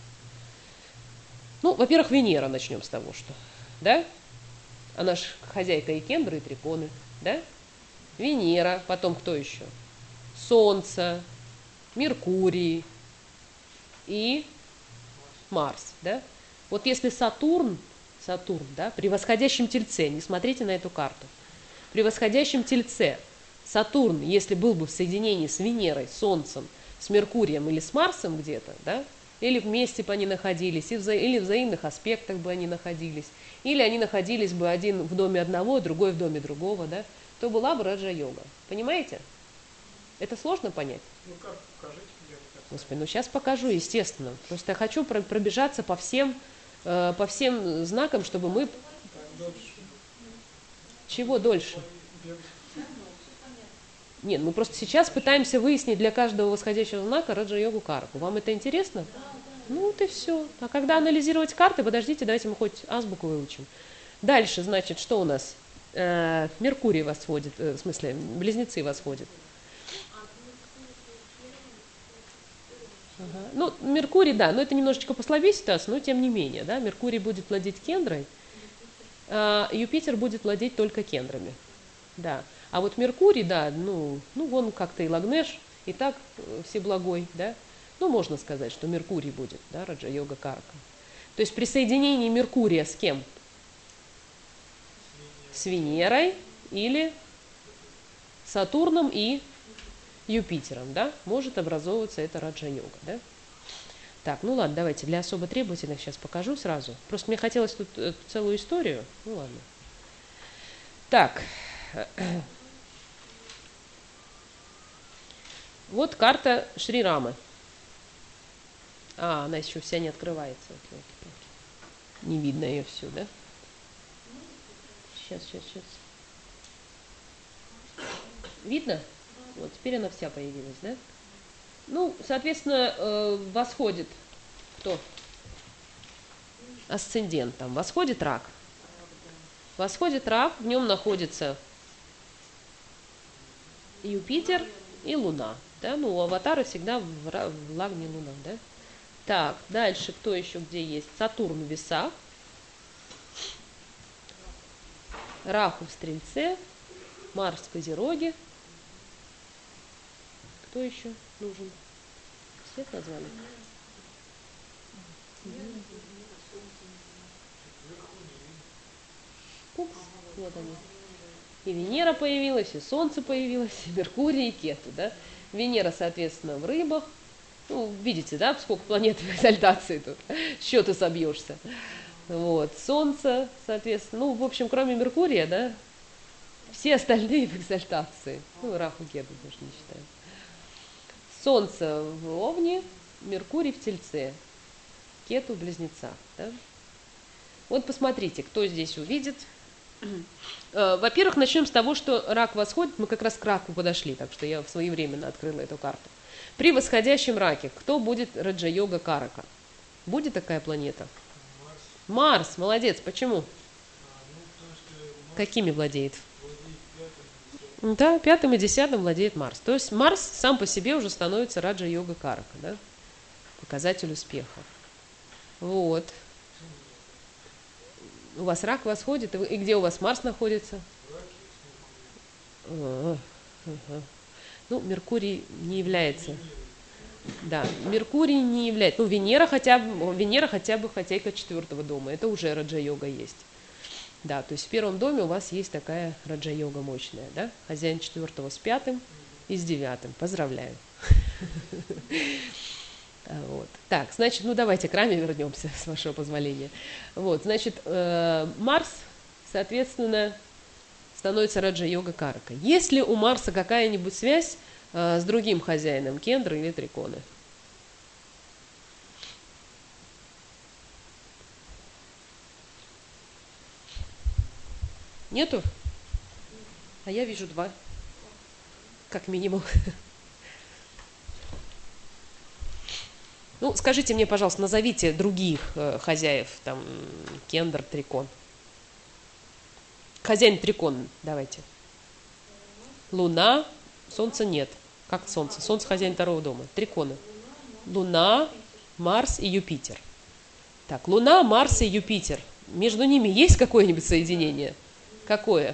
Ну, во-первых, Венера, начнем с того, что, да? Она же хозяйка и кендры, и триконы, да? Венера, потом кто еще? Солнце, Меркурий и Марс, да? Вот если Сатурн, Сатурн, да, при восходящем Тельце, не смотрите на эту карту, при восходящем Тельце Сатурн, если был бы в соединении с Венерой, Солнцем, с Меркурием или с Марсом где-то, да, или вместе бы они находились, и вза или в взаимных аспектах бы они находились, или они находились бы один в доме одного, другой в доме другого, да, то была бы раджа-йога. Понимаете? Это сложно понять? Ну как, покажите где-то. Господи, ну сейчас покажу, естественно. Просто я хочу пробежаться по всем, э, по всем знакам, чтобы мы... Так, дольше. Чего дольше? Бегать. Нет, мы просто сейчас пытаемся выяснить для каждого восходящего знака раджа-йогу караку. Вам это интересно? Ну вот и все. А когда анализировать карты, подождите, давайте мы хоть азбуку выучим. Дальше, значит, что у нас? Э, Меркурий восходит, э, в смысле, близнецы восходят. Ага. Ну, Меркурий, да, но это немножечко послабее ситуация, но тем не менее, да, Меркурий будет владеть кендрой, а Юпитер будет владеть только кендрами, да. А вот Меркурий, да, ну, ну вон как-то и Лагнеш, и так всеблагой, да, ну, можно сказать, что Меркурий будет, да, раджа-йога карака. То есть при соединении Меркурия с кем? С Венерой или Сатурном и Юпитером, да, может образовываться эта раджа-йога, да. Так, ну ладно, давайте для особо требовательных сейчас покажу сразу. Просто мне хотелось тут э, целую историю, ну ладно. Так, вот карта Шри Рамы. А, она еще вся не открывается. Не видно ее всю, да? Сейчас, сейчас, сейчас. Видно? Вот, теперь она вся появилась, да? Ну, соответственно, э, восходит кто? Асцендент там. Восходит рак. Восходит рак, в нем находится Юпитер и Луна. Да? Ну, у аватара всегда в, в лагне Луна, да? Так, дальше кто еще где есть? Сатурн в весах. Раху в Стрельце. Марс в Козероге. Кто еще нужен? Всех назвали? Упс, вот они. И Венера появилась, и Солнце появилось, и Меркурий, и Кету, да? Венера, соответственно, в рыбах. Ну, видите, да, сколько планет в экзальтации тут. Счеты собьешься. Вот. Солнце, соответственно, ну, в общем, кроме Меркурия, да, все остальные в экзальтации. Ну, Раху, Кету даже не считаем. Солнце в Овне, Меркурий в Тельце, Кету в Близнецах. Да? Вот посмотрите, кто здесь увидит. Во-первых, начнем с того, что рак восходит. Мы как раз к раку подошли, так что я своевременно открыла эту карту. При восходящем раке кто будет раджа-йога карака? Будет такая планета? Марс. Марс, молодец. Почему? А, ну, потому что Марс какими владеет? Владеет да, пятым и десятым владеет Марс. То есть Марс сам по себе уже становится раджа-йога карака, да? Показатель успеха. Вот. У вас рак восходит, и, вы, и где у вас Марс находится? А, ага. Ну, Меркурий не является. Да, Меркурий не является. Ну, Венера хотя бы, Венера хотя бы хозяйка четвертого дома. Это уже раджа-йога есть. Да, то есть в первом доме у вас есть такая раджа-йога мощная, да? Хозяин четвертого с пятым и с девятым. Поздравляю. Вот. Так, значит, ну давайте к Раме вернемся, с вашего позволения. Вот, значит, э, Марс, соответственно, становится раджа-йога карака. Есть ли у Марса какая-нибудь связь э, с другим хозяином, кендры или триконы? Нету? А я вижу два, как минимум. Ну, скажите мне, пожалуйста, назовите других э, хозяев, там, кендр, трикон. Хозяин трикон, давайте. Луна, Солнца нет. Как Солнце? Солнце хозяин второго дома. Триконы. Луна, Марс и Юпитер. Так, Луна, Марс и Юпитер. Между ними есть какое-нибудь соединение? Какое?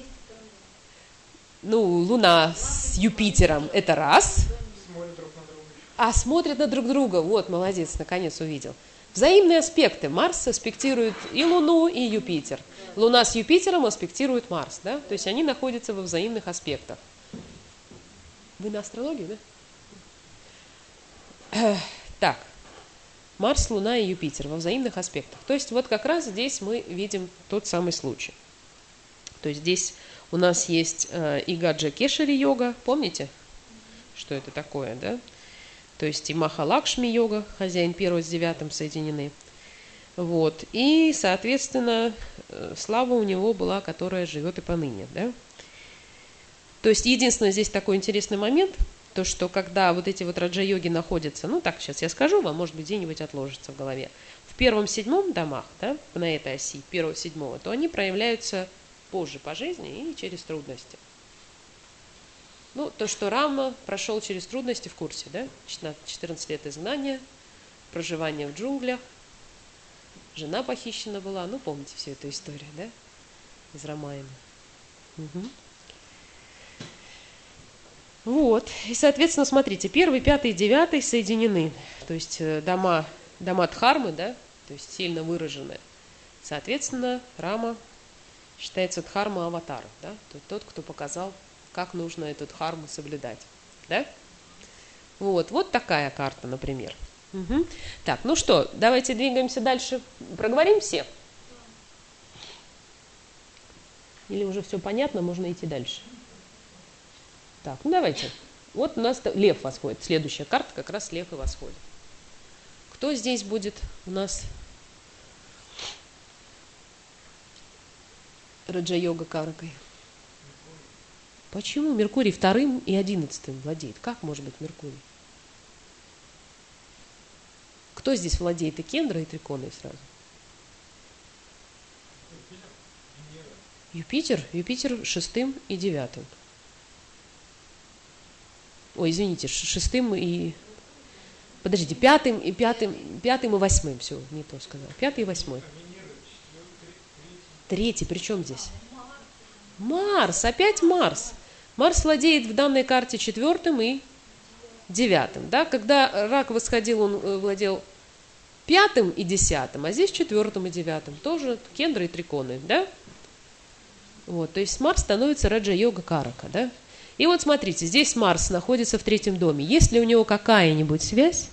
Ну, Луна с Юпитером – это раз. А смотрят на друг друга. Вот, молодец, наконец увидел. Взаимные аспекты. Марс аспектирует и Луну, и Юпитер. Луна с Юпитером аспектирует Марс. Да? То есть они находятся во взаимных аспектах. Вы на астрологию, да? Так. Марс, Луна и Юпитер во взаимных аспектах. То есть вот как раз здесь мы видим тот самый случай. То есть здесь у нас есть э, и Гаджа Кешари йога, помните, что это такое, да? То есть и Махалакшми йога, хозяин первого с девятым соединены. Вот. И, соответственно, слава у него была, которая живет и поныне, да? То есть единственное здесь такой интересный момент, то, что когда вот эти вот раджа-йоги находятся, ну так сейчас я скажу вам, может быть, где-нибудь отложится в голове, в первом-седьмом домах, да, на этой оси, первого-седьмого, то они проявляются позже по жизни и через трудности. Ну, то, что Рама прошел через трудности в курсе, да, четырнадцать лет изгнания, проживание в джунглях, жена похищена была, ну, помните всю эту историю, да, из Рамаяна. Угу. Вот, и, соответственно, смотрите, первый, пятый и девятый соединены, то есть дома, дома дхармы, да, то есть сильно выраженные. Соответственно, Рама считается дхарма аватаром, да, тот, кто показал, как нужно эту дхарму соблюдать, да. Вот, вот такая карта, например. Угу. Так, ну что, давайте двигаемся дальше. Проговорим все? Или уже все понятно, можно идти дальше? Так, ну давайте. Вот у нас лев восходит. Следующая карта как раз лев и восходит. Кто здесь будет у нас раджа-йога каракой? Почему Меркурий вторым и одиннадцатым владеет? Как может быть Меркурий? Кто здесь владеет и кендрой, и триконой сразу? Юпитер. Юпитер шестым и девятым. Ой, извините, шестым и... Подождите, пятым и пятым, пятым и восьмым. Все, не то сказал. Пятый и восьмой. Третий, при чем здесь? Марс, опять Марс. Марс владеет в данной карте четвертым и девятым. Да? Когда рак восходил, он владел пятым и десятым, а здесь четвертым и девятым. Тоже кендры и триконы. Да? Вот, то есть Марс становится раджа-йога карака. Да? И вот смотрите, здесь Марс находится в третьем доме. Есть ли у него какая-нибудь связь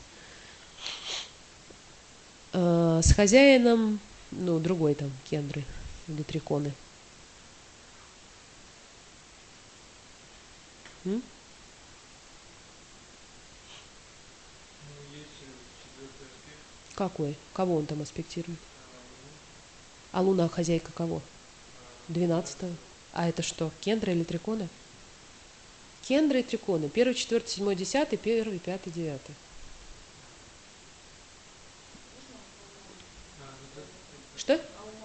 э, с хозяином, ну, другой там кендры или триконы? М? Какой? Кого он там аспектирует? А Луна хозяйка кого? двенадцатого. А это что, кендра или триконы? Кендры и триконы. Первый, четвертый, седьмой, десятый, первый, пятый, девятый. Что?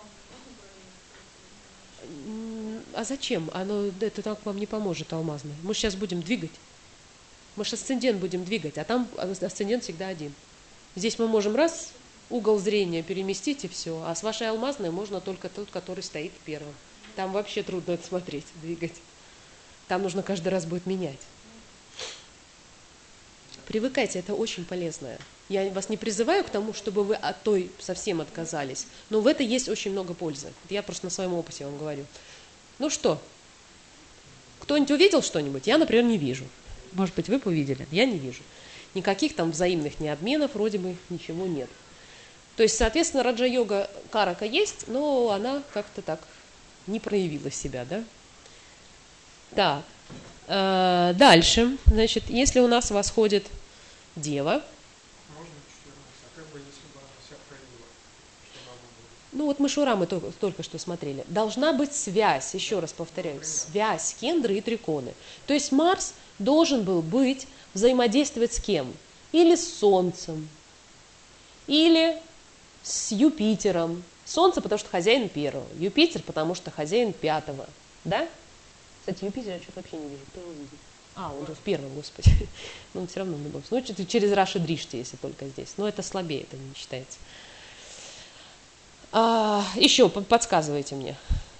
А зачем? Оно, это так вам не поможет, алмазное. Мы сейчас будем двигать. Мы же асцендент будем двигать, а там асцендент всегда один. Здесь мы можем раз угол зрения переместить и все. А с вашей алмазной можно только тот, который стоит первым. Там вообще трудно это смотреть, двигать. Там нужно каждый раз будет менять. Привыкайте, это очень полезное. Я вас не призываю к тому, чтобы вы от той совсем отказались, но в этом есть очень много пользы. Я просто на своем опыте вам говорю. Ну что, кто-нибудь увидел что-нибудь? Я, например, не вижу. Может быть, вы бы увидели, я не вижу. Никаких там взаимных ни обменов, вроде бы ничего нет. То есть, соответственно, раджа-йога карака есть, но она как-то так не проявила себя, да? Так, э, дальше, значит, если у нас восходит дева, Можно четырнадцать, а как бы если бы она вся входила, чтобы она была? ну вот мы шурамы только, только что смотрели, должна быть связь, еще раз повторяю, связь кендры и триконы. То есть Марс должен был быть, взаимодействовать с кем? Или с Солнцем, или с Юпитером. Солнце, потому что хозяин первого, Юпитер, потому что хозяин пятого, да? Кстати, Юпитер я что-то вообще не вижу. Кто его видит? А, он же в первом, господи. Но он все равно в любом случае. Ну, через Раши Дришти, если только здесь. Но это слабее, это не считается. А, еще подсказывайте мне.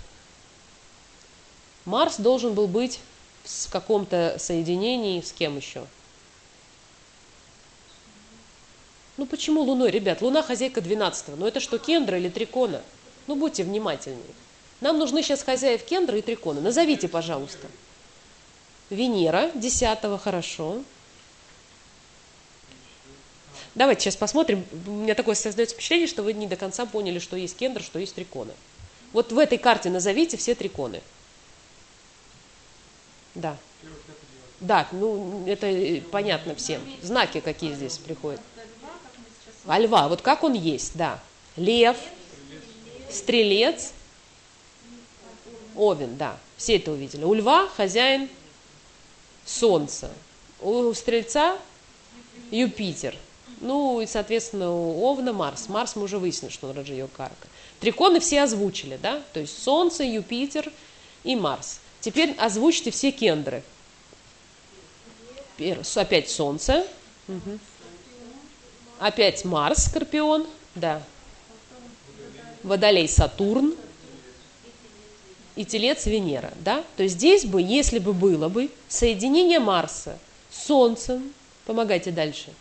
Марс должен был быть в каком-то соединении с кем еще? Ну почему Луной, ребят? Луна хозяйка двенадцатого. Ну это что, кендра или трикона? Ну будьте внимательнее. Нам нужны сейчас хозяев кендра и трикона. Назовите, пожалуйста. Венера, десятого, хорошо. Давайте сейчас посмотрим. У меня такое создается впечатление, что вы не до конца поняли, что есть кендра, что есть триконы. Вот в этой карте назовите все триконы. Да. Да, ну это понятно всем. Знаки какие здесь приходят. А льва, вот как он есть, да. Лев, стрелец, овен, да. Все это увидели. У льва хозяин солнце. У стрельца Юпитер. Ну и, соответственно, у овна Марс. Марс мы уже выяснили, что он Раджа-йога карака. Триконы все озвучили, да? То есть Солнце, Юпитер и Марс. Теперь озвучьте все кендры. Опять Солнце. Угу. Опять Марс, Скорпион. Да. Водолей, Сатурн. И Телец, Венера. Да? То есть здесь бы, если бы было бы соединение Марса с Солнцем. Помогайте дальше.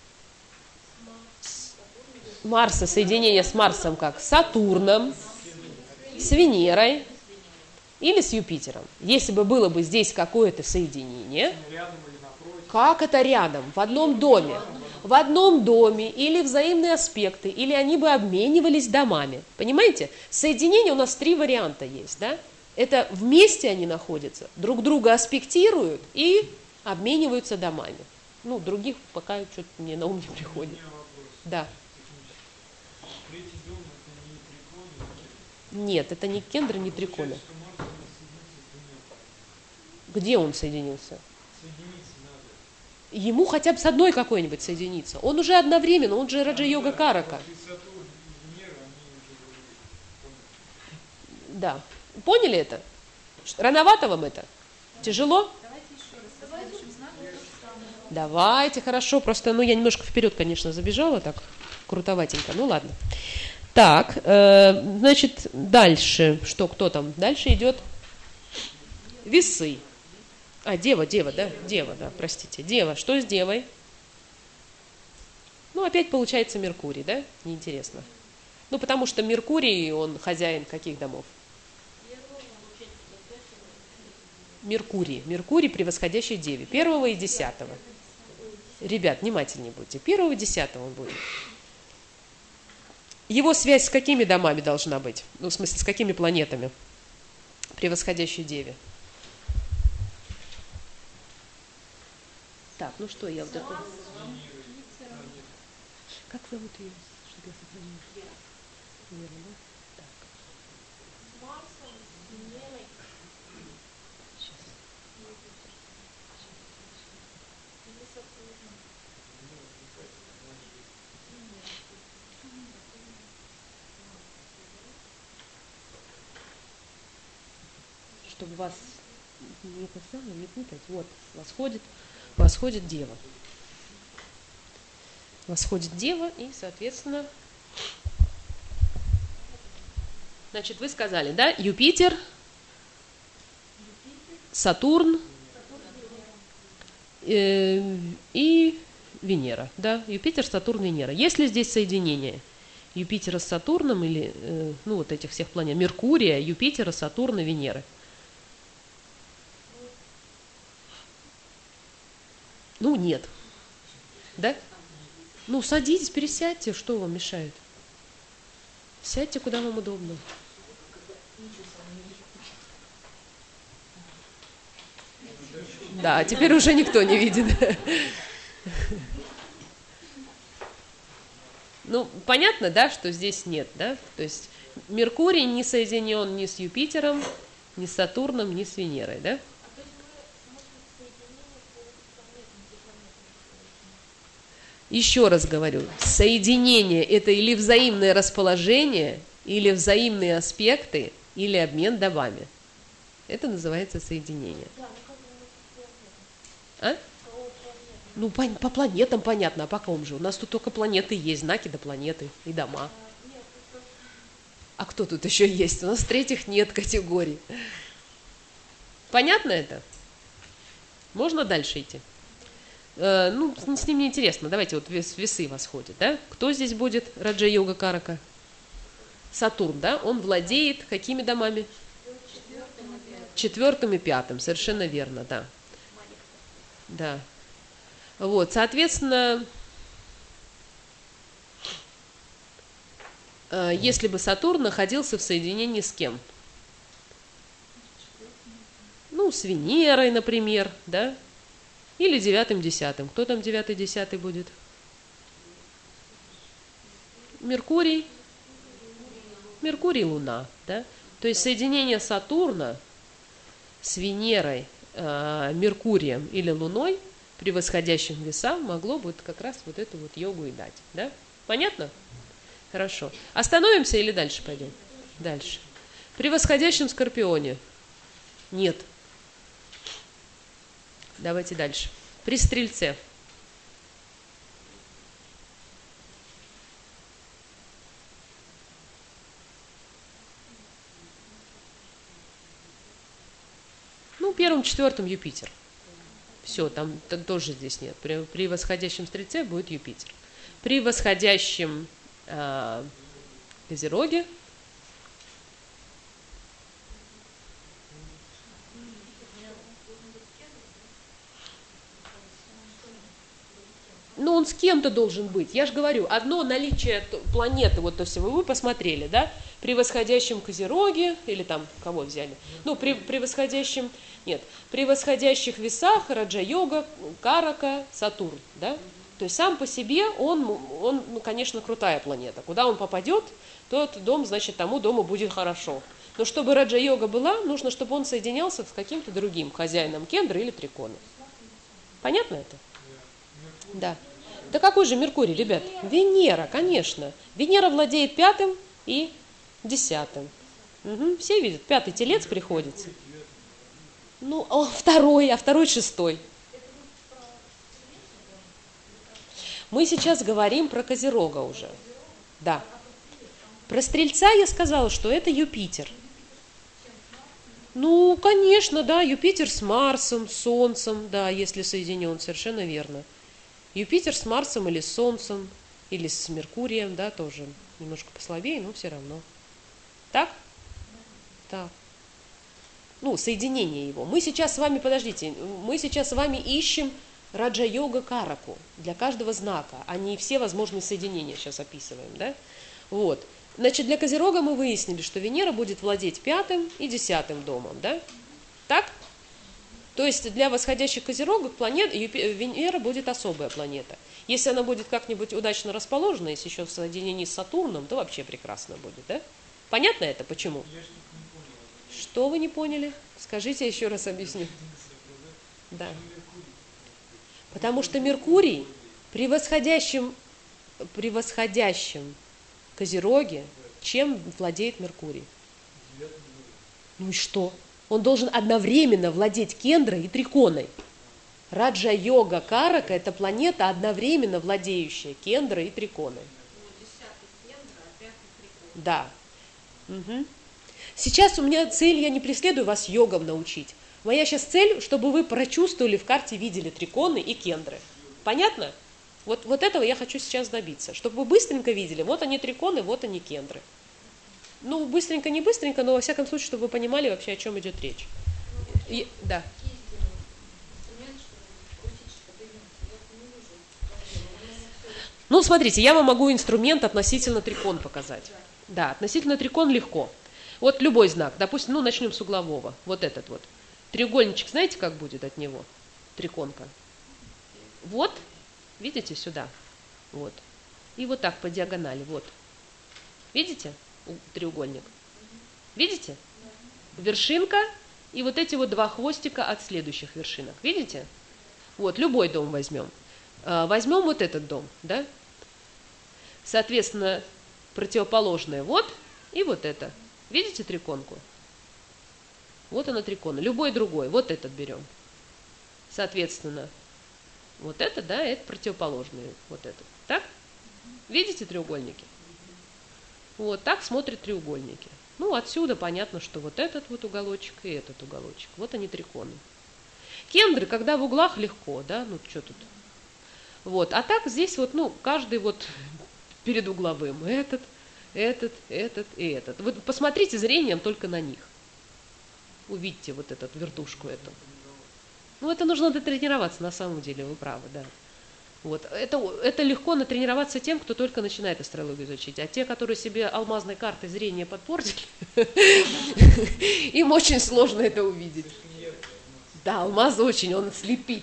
Марса, соединение с Марсом как? С Сатурном, с Венерой или с Юпитером. Если бы было бы здесь какое-то соединение, как это рядом, в одном доме, в одном доме или взаимные аспекты, или они бы обменивались домами. Понимаете? Соединение у нас три варианта есть, да? Это вместе они находятся, друг друга аспектируют и обмениваются домами. Ну, других пока что-то мне на ум не приходит. Да. Нет, это не кендра, не триконы. Где он соединился? Ему хотя бы с одной какой-нибудь соединиться. Он уже одновременно, он же Раджа-йога карака. Да. Поняли это? Рановато вам это? Тяжело? Давайте, хорошо. Просто, ну, я немножко вперед, конечно, забежала, так, крутоватенько. Ну, ладно. Так, э, значит, дальше. Что, кто там? Дальше идет весы. А, дева, дева, да? Дева, да, простите. Дева. Что с девой? Ну, опять получается Меркурий, да? Неинтересно. Ну, потому что Меркурий, он хозяин каких домов? Меркурий. Меркурий, превосходящий деве. Первого и десятого. Ребят, внимательнее будьте. Первого и десятого он будет. Его связь с какими домами должна быть? Ну, в смысле, с какими планетами? Превосходящей деве. Так, ну что, я вот это... Как зовут ее? Чтобы я сохранила? Вера, да? Так. Сейчас. Чтобы вас не это самое, не путать. Вот, восходит, восходит дева. Восходит дева, и, соответственно, значит, вы сказали, да, Юпитер, Сатурн э, и Венера, да, Юпитер, Сатурн, Венера. Есть ли здесь соединение Юпитера с Сатурном или, э, ну, вот этих всех планет, Меркурия, Юпитера, Сатурна, Венеры? Ну, нет. Да? Ну, садитесь, пересядьте, что вам мешает? Сядьте, куда вам удобно. Да, теперь уже никто не видит. Ну, понятно, да, что здесь нет, да? То есть Меркурий не соединен ни с Юпитером, ни с Сатурном, ни с Венерой, да? Еще раз говорю, соединение – это или взаимное расположение, или взаимные аспекты, или обмен домами. Это называется соединение. А? Ну, по, по планетам понятно, а по ком же? У нас тут только планеты есть, знаки до планеты и дома. А кто тут еще есть? У нас третьих нет категорий. Понятно это? Можно дальше идти? Ну, с ним неинтересно. Давайте вот весы восходят, да? Кто здесь будет Раджа-йога карака? Сатурн, да? Он владеет какими домами? Четвертым и пятым, совершенно верно, да. Да. Вот, соответственно, э, если бы Сатурн находился в соединении с кем? Ну, с Венерой, например, да? Или девятым-десятым. Кто там девятый-десятый будет? Меркурий. Меркурий, Луна, да? То есть соединение Сатурна с Венерой, э, Меркурием или Луной при восходящем весах могло бы как раз вот эту вот йогу и дать, да? Понятно? Хорошо. Остановимся или дальше пойдем? Дальше. При восходящем Скорпионе нет. Давайте дальше. При Стрельце. Ну, первым, четвертым Юпитер. Все, там, там тоже здесь нет. При, при восходящем Стрельце будет Юпитер. При восходящем э, Козероге ну, он с кем-то должен быть. Я же говорю, одно наличие планеты, вот то есть вы, вы посмотрели, да, при восходящем Козероге, или там, кого взяли? Ну, при, при восходящем, нет, при восходящих весах Раджа-йога, Карака, Сатурн, да. То есть сам по себе он, он, ну, конечно, крутая планета. Куда он попадет, тот дом, значит, тому дому будет хорошо. Но чтобы Раджа-йога была, нужно, чтобы он соединялся с каким-то другим хозяином кендры или трикона. Понятно это? Да. Да какой же Меркурий, ребят? Венера, конечно. Венера владеет пятым и десятым. Угу. Все видят, пятый телец приходится. Ну, а второй, а второй шестой. Мы сейчас говорим про Козерога уже. Да. Про Стрельца я сказала, что это Юпитер. Ну, конечно, да, Юпитер с Марсом, с Солнцем, да, если соединен, совершенно верно. Юпитер с Марсом или с Солнцем, или с Меркурием, да, тоже немножко послабее, но все равно. Так? Так. Ну, соединение его. Мы сейчас с вами, подождите, мы сейчас с вами ищем Раджа-йога Караку для каждого знака, а не все возможные соединения сейчас описываем, да? Вот. Значит, для Козерога мы выяснили, что Венера будет владеть пятым и десятым домом, да? Так? То есть для восходящих Козерогов планет, Венера будет особая планета. Если она будет как-нибудь удачно расположена, если еще в соединении с Сатурном, то вообще прекрасно будет, да? Понятно это? Почему? Что вы не поняли? Скажите, я еще раз объясню. Да. Потому что Меркурий при восходящем, при восходящем Козероге, чем владеет Меркурий? Ну и что? Он должен одновременно владеть кендрой и триконой. Раджа-йога Карака – это планета, одновременно владеющая кендрой и триконой. Да. Угу. Сейчас у меня цель, я не преследую вас йогам научить. Моя сейчас цель, чтобы вы прочувствовали в карте, видели триконы и кендры. Понятно? Вот, вот этого я хочу сейчас добиться. Чтобы вы быстренько видели, вот они триконы, вот они кендры. Ну, быстренько, не быстренько, но во всяком случае, чтобы вы понимали вообще, о чем идет речь. И, да. Ну, смотрите, я вам могу инструмент относительно трикон показать. Да, относительно трикон легко. Вот любой знак, допустим, ну, начнем с углового. Вот этот вот. Треугольничек, знаете, как будет от него? Триконка. Вот, видите, сюда. Вот. И вот так по диагонали, вот. Видите? Треугольник. Видите? Вершинка и вот эти вот два хвостика от следующих вершинок. Видите? Вот, любой дом возьмем. Возьмем вот этот дом, да? Соответственно, противоположное вот и вот это. Видите триконку? Вот она трикона. Любой другой. Вот этот берем. Соответственно, вот это, да, это противоположный. Вот этот. Так? Видите треугольники? Вот так смотрят треугольники. Ну, отсюда понятно, что вот этот вот уголочек и этот уголочек. Вот они триконы. Кендры, когда в углах, легко, да, ну, что тут? Вот, а так здесь вот, ну, каждый вот перед угловым. Этот, этот, этот и этот. Вы посмотрите зрением только на них. Увидите вот эту вертушку эту. Ну, это нужно дотренироваться, на самом деле, вы правы, да. Вот. Это, это легко натренироваться тем, кто только начинает астрологию изучить. А те, которые себе алмазной картой зрение подпортили, им очень сложно это увидеть. Да, алмаз очень, он слепит.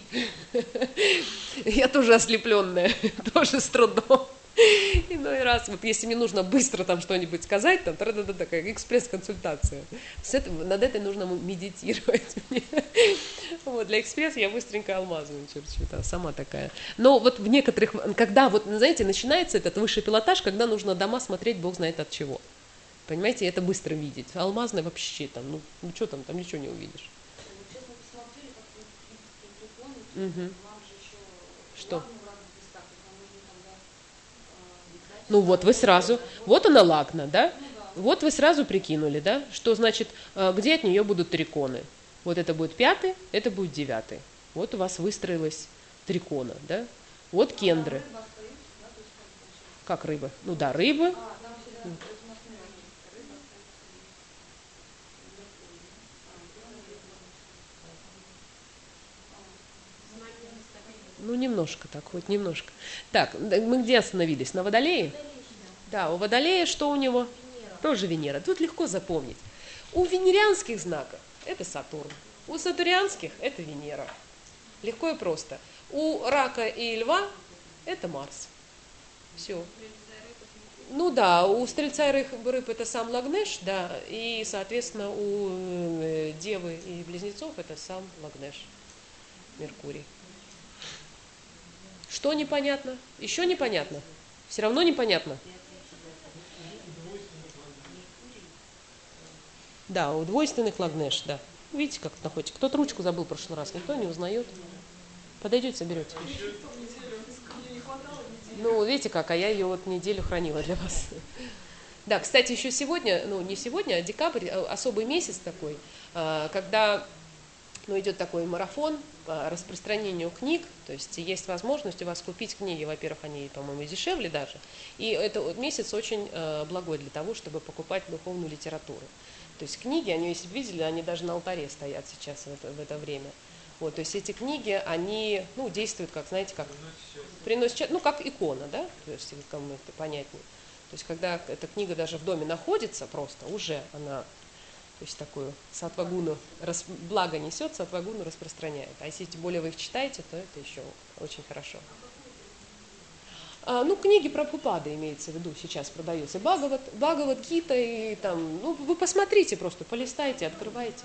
Я тоже ослепленная, тоже с трудом. Иной раз, вот если мне нужно быстро там что-нибудь сказать, там такая экспресс-консультация. С этим, над этой нужно медитировать. Вот, для экспресса я быстренько алмазную черчу, да, сама такая. Но вот в некоторых, когда вот, знаете, начинается этот высший пилотаж, когда нужно дома смотреть, бог знает от чего. Понимаете, это быстро видеть. А алмазная вообще там, ну, ну что там, там ничего не увидишь. Угу. Что? Ну вот вы сразу, вот она лагна, да? Вот вы сразу прикинули, да? Что значит, где от нее будут триконы? Вот это будет пятый, это будет девятый. Вот у вас выстроилась трикона, да? Вот кендры. Как рыбы? Ну да, рыбы. Ну, немножко так, хоть немножко. Так, мы где остановились? На Водолее? Да, у Водолея что у него? Венера. Тоже Венера. Тут легко запомнить. У венерианских знаков это Сатурн. У сатурнианских это Венера. Легко и просто. У Рака и Льва это Марс. Все. Ну да, у Стрельца и Рыб это сам Лагнеш, да, и, соответственно, у Девы и Близнецов это сам Лагнеш, Меркурий. Что непонятно? Еще непонятно? Все равно непонятно? Да, у двойственных Лагнеш, да. Видите, как это находите? Кто-то ручку забыл в прошлый раз, никто не узнает. Подойдете, соберете. Ну, видите как, а я ее вот неделю хранила для вас. Да, кстати, еще сегодня, ну не сегодня, а декабрь, особый месяц такой, когда ну, идет такой марафон по распространению книг, то есть есть возможность у вас купить книги, во-первых, они, по-моему, дешевле даже, и этот месяц очень благой для того, чтобы покупать духовную литературу. То есть книги, они, если бы видели, они даже на алтаре стоят сейчас в это, в это время. Вот, то есть эти книги, они, ну, действуют, как, знаете, как приносят, ну, как икона, да, то есть кому это понятнее. То есть когда эта книга даже в доме находится, просто уже она, то есть такую саттвагуну, рас, благо несет, саттвагуну распространяет. А если тем более вы их читаете, то это еще очень хорошо. А, ну, книги про Прабхупады имеется в виду, сейчас продаются. Бхагават, Бхагават-гита и там, ну, вы посмотрите просто, полистайте, открывайте.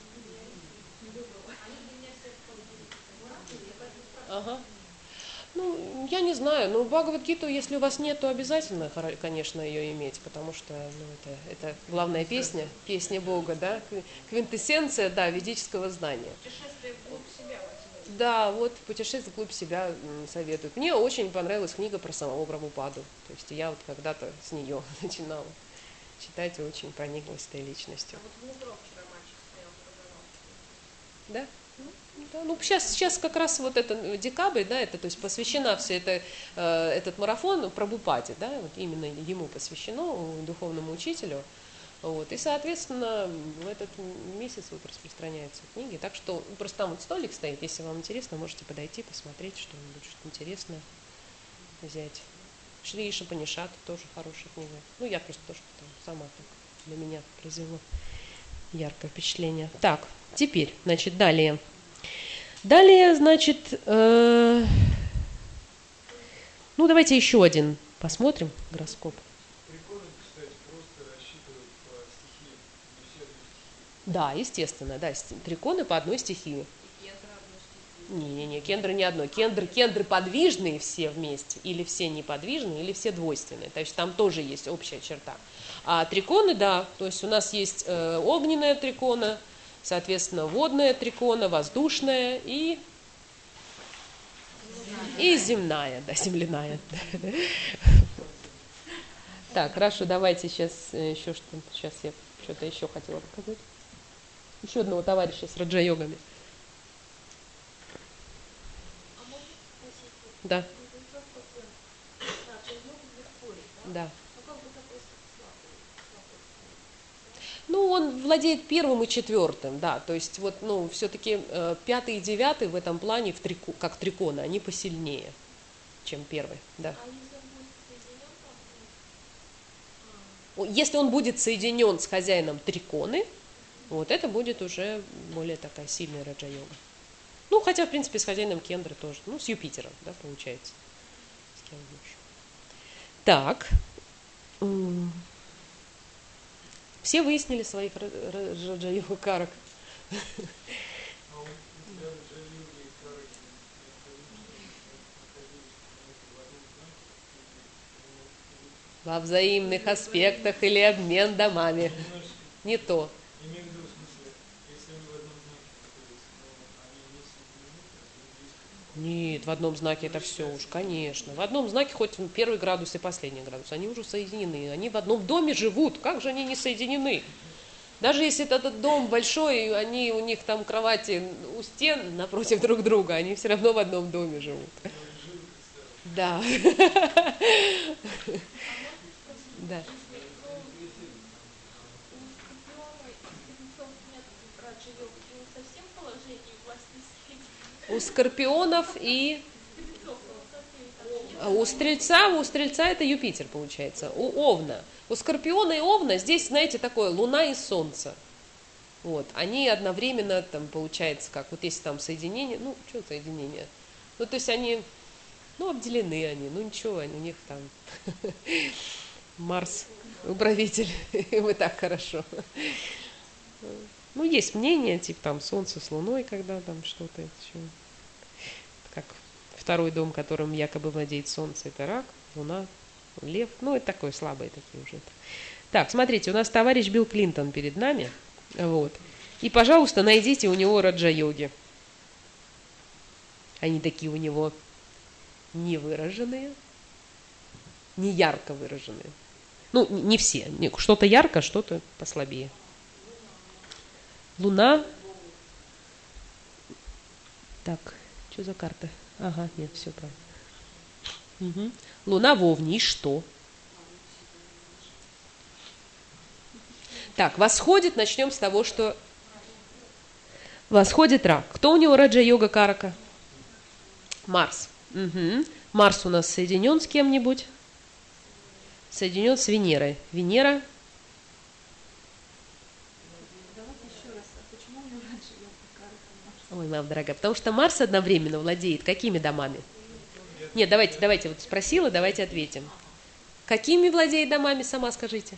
Ага. Ну, я не знаю, но Бхагавад-гиту, если у вас нет, то обязательно, конечно, ее иметь, потому что ну, это, это главная песня, песня Бога, да, квинтэссенция, да, ведического знания. Путешествие вглубь себя. Да, вот путешествие вглубь себя советуют. Мне очень понравилась книга про самого Прабхупаду, то есть я вот когда-то с нее начинала читать, очень прониклась этой личностью. А вот в метро вчера мальчик стоял, продавал. Да? Да, ну, сейчас, сейчас как раз вот это декабрь, да, это, то есть посвящена все это, э, этот марафон Прабхупаде, да, вот именно ему посвящено, духовному учителю, вот, и, соответственно, в этот месяц вот распространяются книги, так что просто там вот столик стоит, если вам интересно, можете подойти, посмотреть что-нибудь, что-то интересное взять. Шри Ишупанишад тоже хорошая книга, ну, я просто тоже там, сама так для меня произвела яркое впечатление. Так, теперь, значит, далее. Далее, значит, э, ну давайте еще один посмотрим гороскоп. Прикольно, кстати, просто рассчитывать по стихиям, не все стихии. Да, естественно, да, триконы по одной стихии. Не-не-не, кендры не одной. Кендры, кендры подвижные все вместе, или все неподвижные, или все двойственные. То есть там тоже есть общая черта. А триконы, да, то есть у нас есть э, огненная трикона, соответственно, водная трикона, воздушная и, и земная, да, земляная. Так, хорошо, давайте сейчас еще что-то, сейчас я что-то еще хотела показать. Еще одного товарища с раджа-йогами. Да. Да. Ну, он владеет первым и четвертым, да, то есть вот, ну, все-таки э, пятый и девятый в этом плане, в трико, как триконы, они посильнее. чем первый. Да. А если он будет соединен, то... Если он будет соединен с хозяином триконы, вот это будет уже более такая сильная раджа-йога. Ну, хотя, в принципе, с хозяином кендры тоже. Ну, с Юпитером, да, получается. С кем еще? Так. Все выяснили своих раджа-йога карак. Во взаимных аспектах или обмен домами. Не то. Нет, в одном знаке это все уж, конечно. В одном знаке хоть первый градус и последний градус, они уже соединены. Они в одном доме живут, как же они не соединены? Даже если этот дом большой, они, у них там кровати у стен напротив друг друга, они все равно в одном доме живут. Да. Да. У скорпионов и у стрельца, у стрельца это Юпитер получается, у овна. У скорпиона и овна здесь, знаете, такое луна и солнце. Вот, они одновременно там получается как, вот если там соединение, ну, что соединение? Ну, то есть они, ну, обделены они, ну, ничего, они, у них там Марс, управитель, им и так хорошо. Ну, есть мнение, типа там Солнце с Луной, когда там что-то еще. Как второй дом, которым якобы владеет Солнце, это Рак, Луна, Лев. Ну, это такое слабые такие уже. Так, смотрите, у нас товарищ Билл Клинтон перед нами. Вот. И, пожалуйста, найдите у него раджа-йоги. Они такие у него невыраженные, не ярко выраженные. Ну, не все. Что-то ярко, что-то послабее. Луна. Так, что за карта? Ага, нет, все правильно. Угу. Луна в Овне, и что? Так, восходит, начнем с того, что восходит Рак. Кто у него раджа-йога карака? Марс. Угу. Марс у нас соединен с кем-нибудь? Соединен с Венерой. Венера. Ой, мама дорогая, потому что Марс одновременно владеет какими домами? Нет, давайте, давайте, вот спросила, давайте ответим. Какими владеет домами, сама скажите?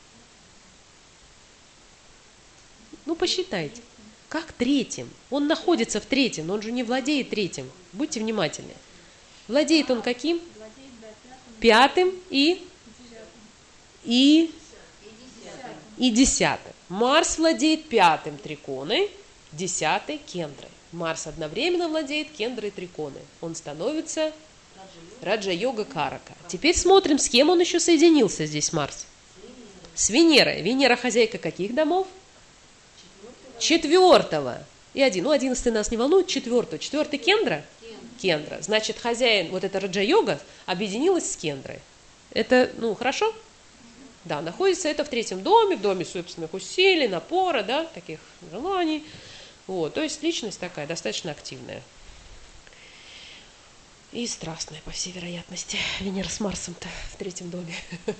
Ну, посчитайте. Как третьим? Он находится в третьем, но он же не владеет третьим. Будьте внимательны. Владеет он каким? Пятым и? И? И десятым. Марс владеет пятым триконой, десятой кендрой. Марс одновременно владеет кендрой триконы. Он становится раджа-йога карака. Теперь смотрим, с кем он еще соединился здесь, Марс. С Венерой. Венера хозяйка каких домов? Четвертого. И один. Ну, одиннадцатый нас не волнует, четвертого. Четвертый кендра? Кендра. Значит, хозяин, вот эта раджа-йога, объединилась с кендрой. Это, ну, хорошо? Да, находится это в третьем доме, в доме собственных усилий, напора, да, таких желаний. Вот, то есть личность такая, достаточно активная. И страстная, по всей вероятности. Венера с Марсом-то в третьем доме.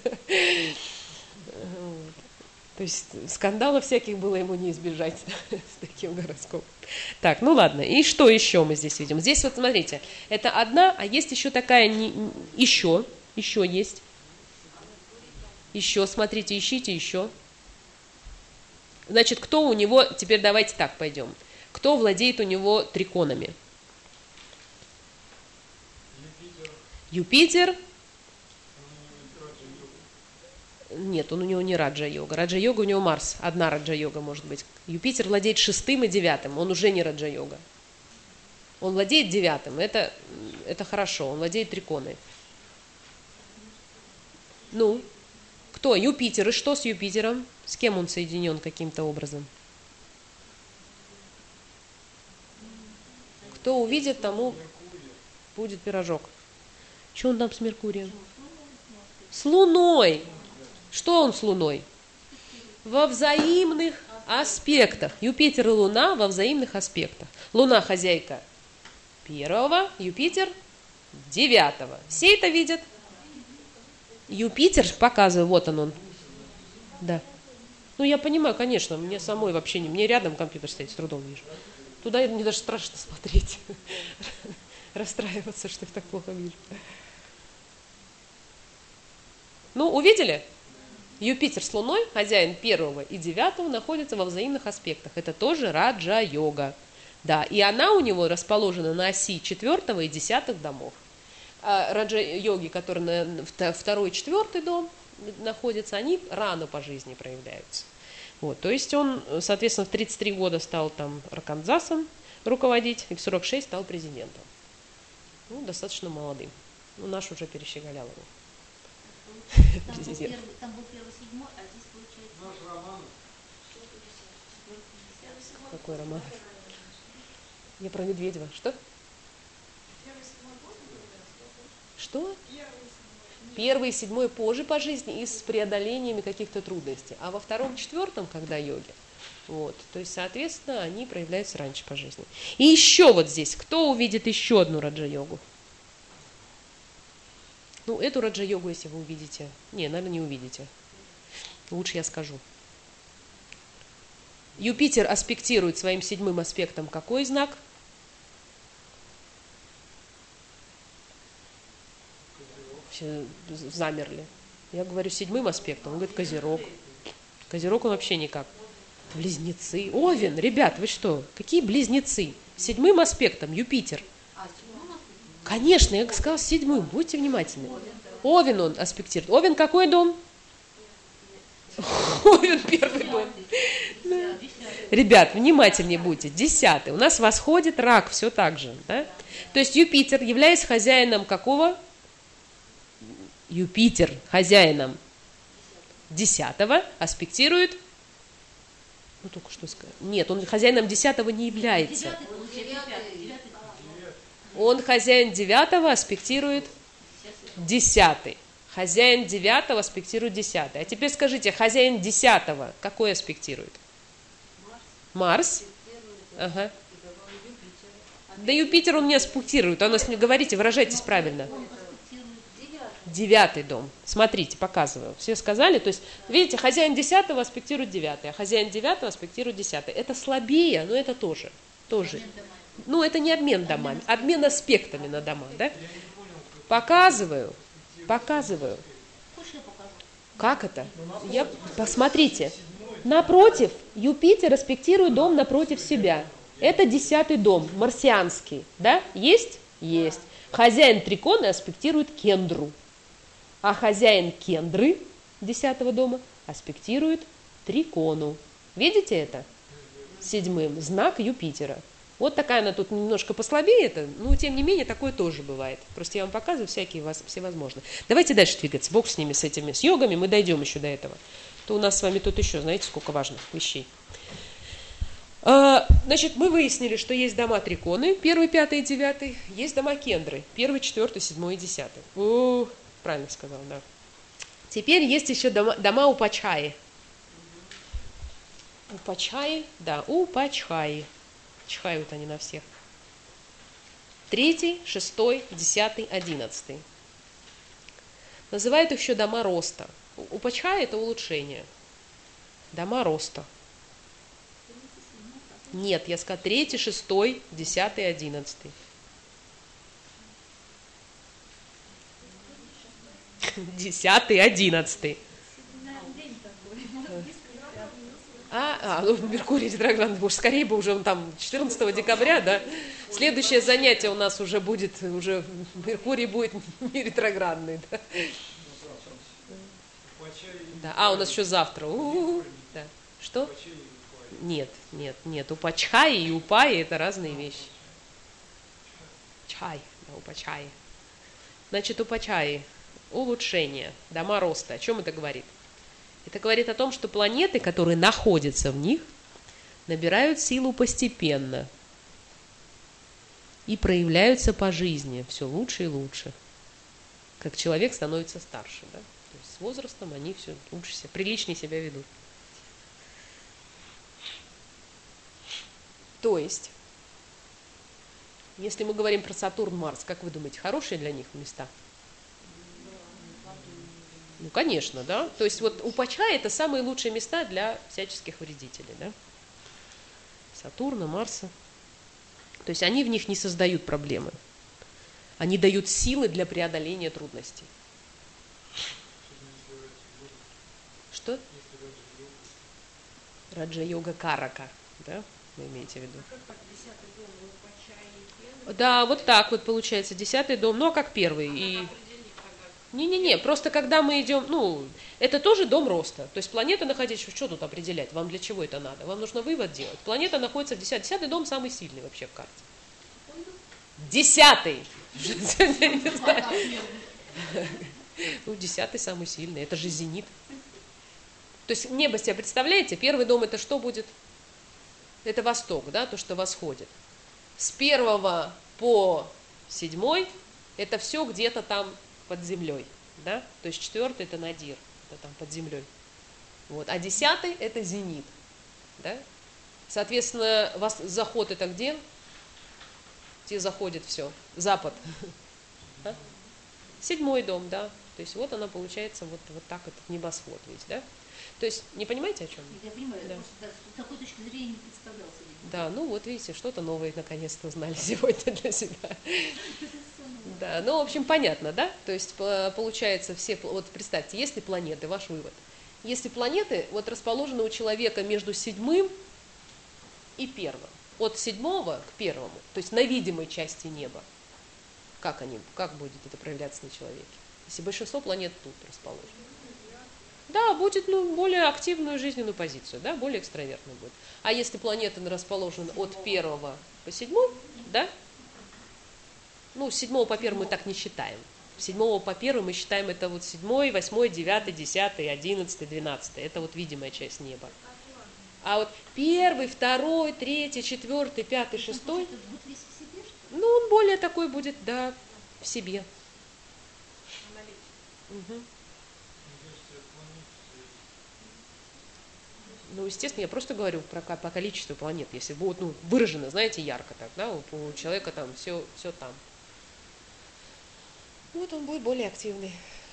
То есть скандалов всяких было ему не избежать с таким гороскопом. Так, ну ладно. И что еще мы здесь видим? Здесь вот смотрите, это одна, а есть еще такая, не, еще, еще есть. Еще, смотрите, ищите еще. Значит, кто у него, теперь давайте так пойдем. Кто владеет у него триконами? Юпитер. Юпитер. Нет, он у него не раджа-йога. Раджа-йога у него Марс. Одна раджа-йога может быть. Юпитер владеет шестым и девятым. Он уже не раджа-йога. Он владеет девятым. Это, это хорошо. Он владеет триконой. Ну, кто? Юпитер. И что с Юпитером? С кем он соединен каким-то образом? Кто увидит, тому будет пирожок. Что он там с Меркурием? С Луной. Что он с Луной? Во взаимных аспектах. Юпитер и Луна во взаимных аспектах. Луна хозяйка первого, Юпитер девятого. Все это видят? Юпитер, показываю, вот он он. Да. Ну, я понимаю, конечно, мне самой вообще не... Мне рядом компьютер стоит, с трудом вижу. Туда мне даже страшно смотреть. Расстраиваться, что я так плохо вижу. Ну, увидели? Юпитер с Луной, хозяин первого и девятого, находятся во взаимных аспектах. Это тоже раджа-йога. Да, и она у него расположена на оси четвертого и десятых домов. А раджа-йоги, которые на второй и четвертый дом находятся, они рано по жизни проявляются. Вот, то есть он, соответственно, в тридцать три года стал там Арканзасом руководить, и в сорок шесть стал президентом. Ну, достаточно молодым. Ну, наш уже перещеголял его. Там был, первый, там был первый седьмой, а здесь получается... Наш роман. Какой роман? Я про Медведева. Что? Что? Первый и седьмой позже по жизни и с преодолениями каких-то трудностей. А во втором, четвертом, когда йоги, вот, то есть, соответственно, они проявляются раньше по жизни. И еще вот здесь, кто увидит еще одну раджа-йогу? Ну, эту раджа-йогу, если вы увидите. Не, наверное, не увидите. Лучше я скажу. Юпитер аспектирует своим седьмым аспектом какой знак? Все замерли. Я говорю седьмым аспектом, он говорит Козерог. Козерог он вообще никак. Близнецы. Овен, ребят, вы что? Какие близнецы? Седьмым аспектом Юпитер. Конечно, я сказала седьмым, будьте внимательны. Овен он аспектирует. Овен какой дом? Овен первый дом. Да. Ребят, внимательнее будьте. Десятый. У нас восходит рак, все так же. Да? То есть Юпитер, являясь хозяином какого? Юпитер, хозяином десятого, аспектирует. Ну, только что сказать. Нет, он хозяином десятого не является. Он хозяин девятого, аспектирует десятый. Хозяин девятого аспектирует десятый. А теперь скажите, хозяин десятого какой аспектирует? Марс. Ага. Да Юпитер он не аспектирует. Он нас не говорите, выражайтесь правильно. Девятый дом. Смотрите, показываю. Все сказали. То есть, видите, хозяин десятого аспектирует девятый, а хозяин девятого аспектирует десятый. Это слабее, но это тоже. тоже. Ну, это не обмен домами, обмен аспектами на дома, да? Показываю. Показываю. Как это? Я... Посмотрите. Напротив, Юпитер аспектирует дом напротив себя. Это десятый дом, марсианский. Да? Есть? Есть. Хозяин трикона аспектирует кендру. А хозяин кендры десятого дома аспектирует трикону. Видите это? Седьмым. Знак Юпитера. Вот такая она тут немножко послабее, это, но тем не менее такое тоже бывает. Просто я вам показываю всякие всевозможные. Давайте дальше двигаться. Бог с ними, с этими, с йогами, мы дойдем еще до этого. То у нас с вами тут еще, знаете, сколько важных вещей. А, значит, мы выяснили, что есть дома триконы, первый, пятый и девятый, есть дома кендры, первый, четвертый, седьмой и десятый. О, правильно сказал, да. Теперь есть еще дома, дома упачхаи. Упачхаи, да, упачхаи. Чхают они на всех. Третий, шестой, десятый, одиннадцатый. Называют их еще дома роста. Упачхаи – это улучшение. Дома роста. Нет, я сказала третий, шестой, десятый, одиннадцатый. Десятый, одиннадцатый. А, а, ну, Меркурий ретроградный, может, скорее бы уже там четырнадцатого декабря, да? Следующее занятие у нас уже будет, уже Меркурий будет не ретроградный, да? Да. А, у нас еще завтра. У-у-у. Да. Что? Нет, нет, нет. Упачхаи и упаи – это разные вещи. Чай, да, упачхаи. Значит, упачхаи – улучшение, дома роста. О чем это говорит? Это говорит о том, что планеты, которые находятся в них, набирают силу постепенно и проявляются по жизни все лучше и лучше. Как человек становится старше, да? То есть с возрастом они все лучше себя, приличнее себя ведут. То есть Если мы говорим про Сатурн, Марс, как вы думаете, хорошие для них места? Ну, конечно, да. То есть вот у Пачхая это самые лучшие места для всяческих вредителей, да. Сатурна, Марса. То есть они в них не создают проблемы. Они дают силы для преодоления трудностей. Что? Раджа-йога Карака, да, вы имеете в виду? Как так, десятый дом, ну, Пача и Кенду? Да, вот так вот получается, десятый дом, ну а как первый? И... Определить тогда. Не-не-не, просто когда мы идем, ну, это тоже дом роста. То есть планета находится, что тут определять, вам для чего это надо? Вам нужно вывод делать. Планета находится в десятом. Десятый дом самый сильный вообще в карте. Десятый! Не знаю. Ну, десятый самый сильный, это же зенит. То есть небо себе представляете, первый дом это что будет? Это восток, да, то, что восходит. С первого по седьмой это все где-то там под землей, да, то есть четвертый это надир, это там под землей. Вот, а десятый это зенит, да. Соответственно, вас, заход это где? Где заходит все? Запад. А? Седьмой дом, да. То есть вот она получается вот, вот так этот небосвод весь, да. То есть не понимаете, о чем? Я понимаю, Да. я просто да, с такой точки зрения не представлял себе. Да, ну вот видите, что-то новое наконец-то узнали сегодня для себя. Да, ну в общем понятно, да? То есть по- получается все, пл- вот представьте, если планеты, ваш вывод, если планеты вот расположены у человека между седьмым и первым, от седьмого к первому, то есть на видимой части неба, как они, как будет это проявляться на человеке? Если большинство планет тут расположено. Да, будет ну, более активную жизненную позицию, да, более экстравертной будет. А если планеты расположены от первого по седьмой, да, ну, с седьмого по первому мы так не считаем. С седьмого по первому мы считаем это вот седьмой, восьмой, девятый, десятый, одиннадцатый, двенадцатый. Это вот видимая часть неба. А вот первый, второй, третий, четвертый, пятый, шестой, Это будет весь в себе, что ли? ну, он более такой будет, да, в себе. Мгм. Ну, естественно, я просто говорю про, ко- по количеству планет. Если будет, ну, выражено, знаете, ярко так, да, у, у человека там все, все там. Вот он будет более активный.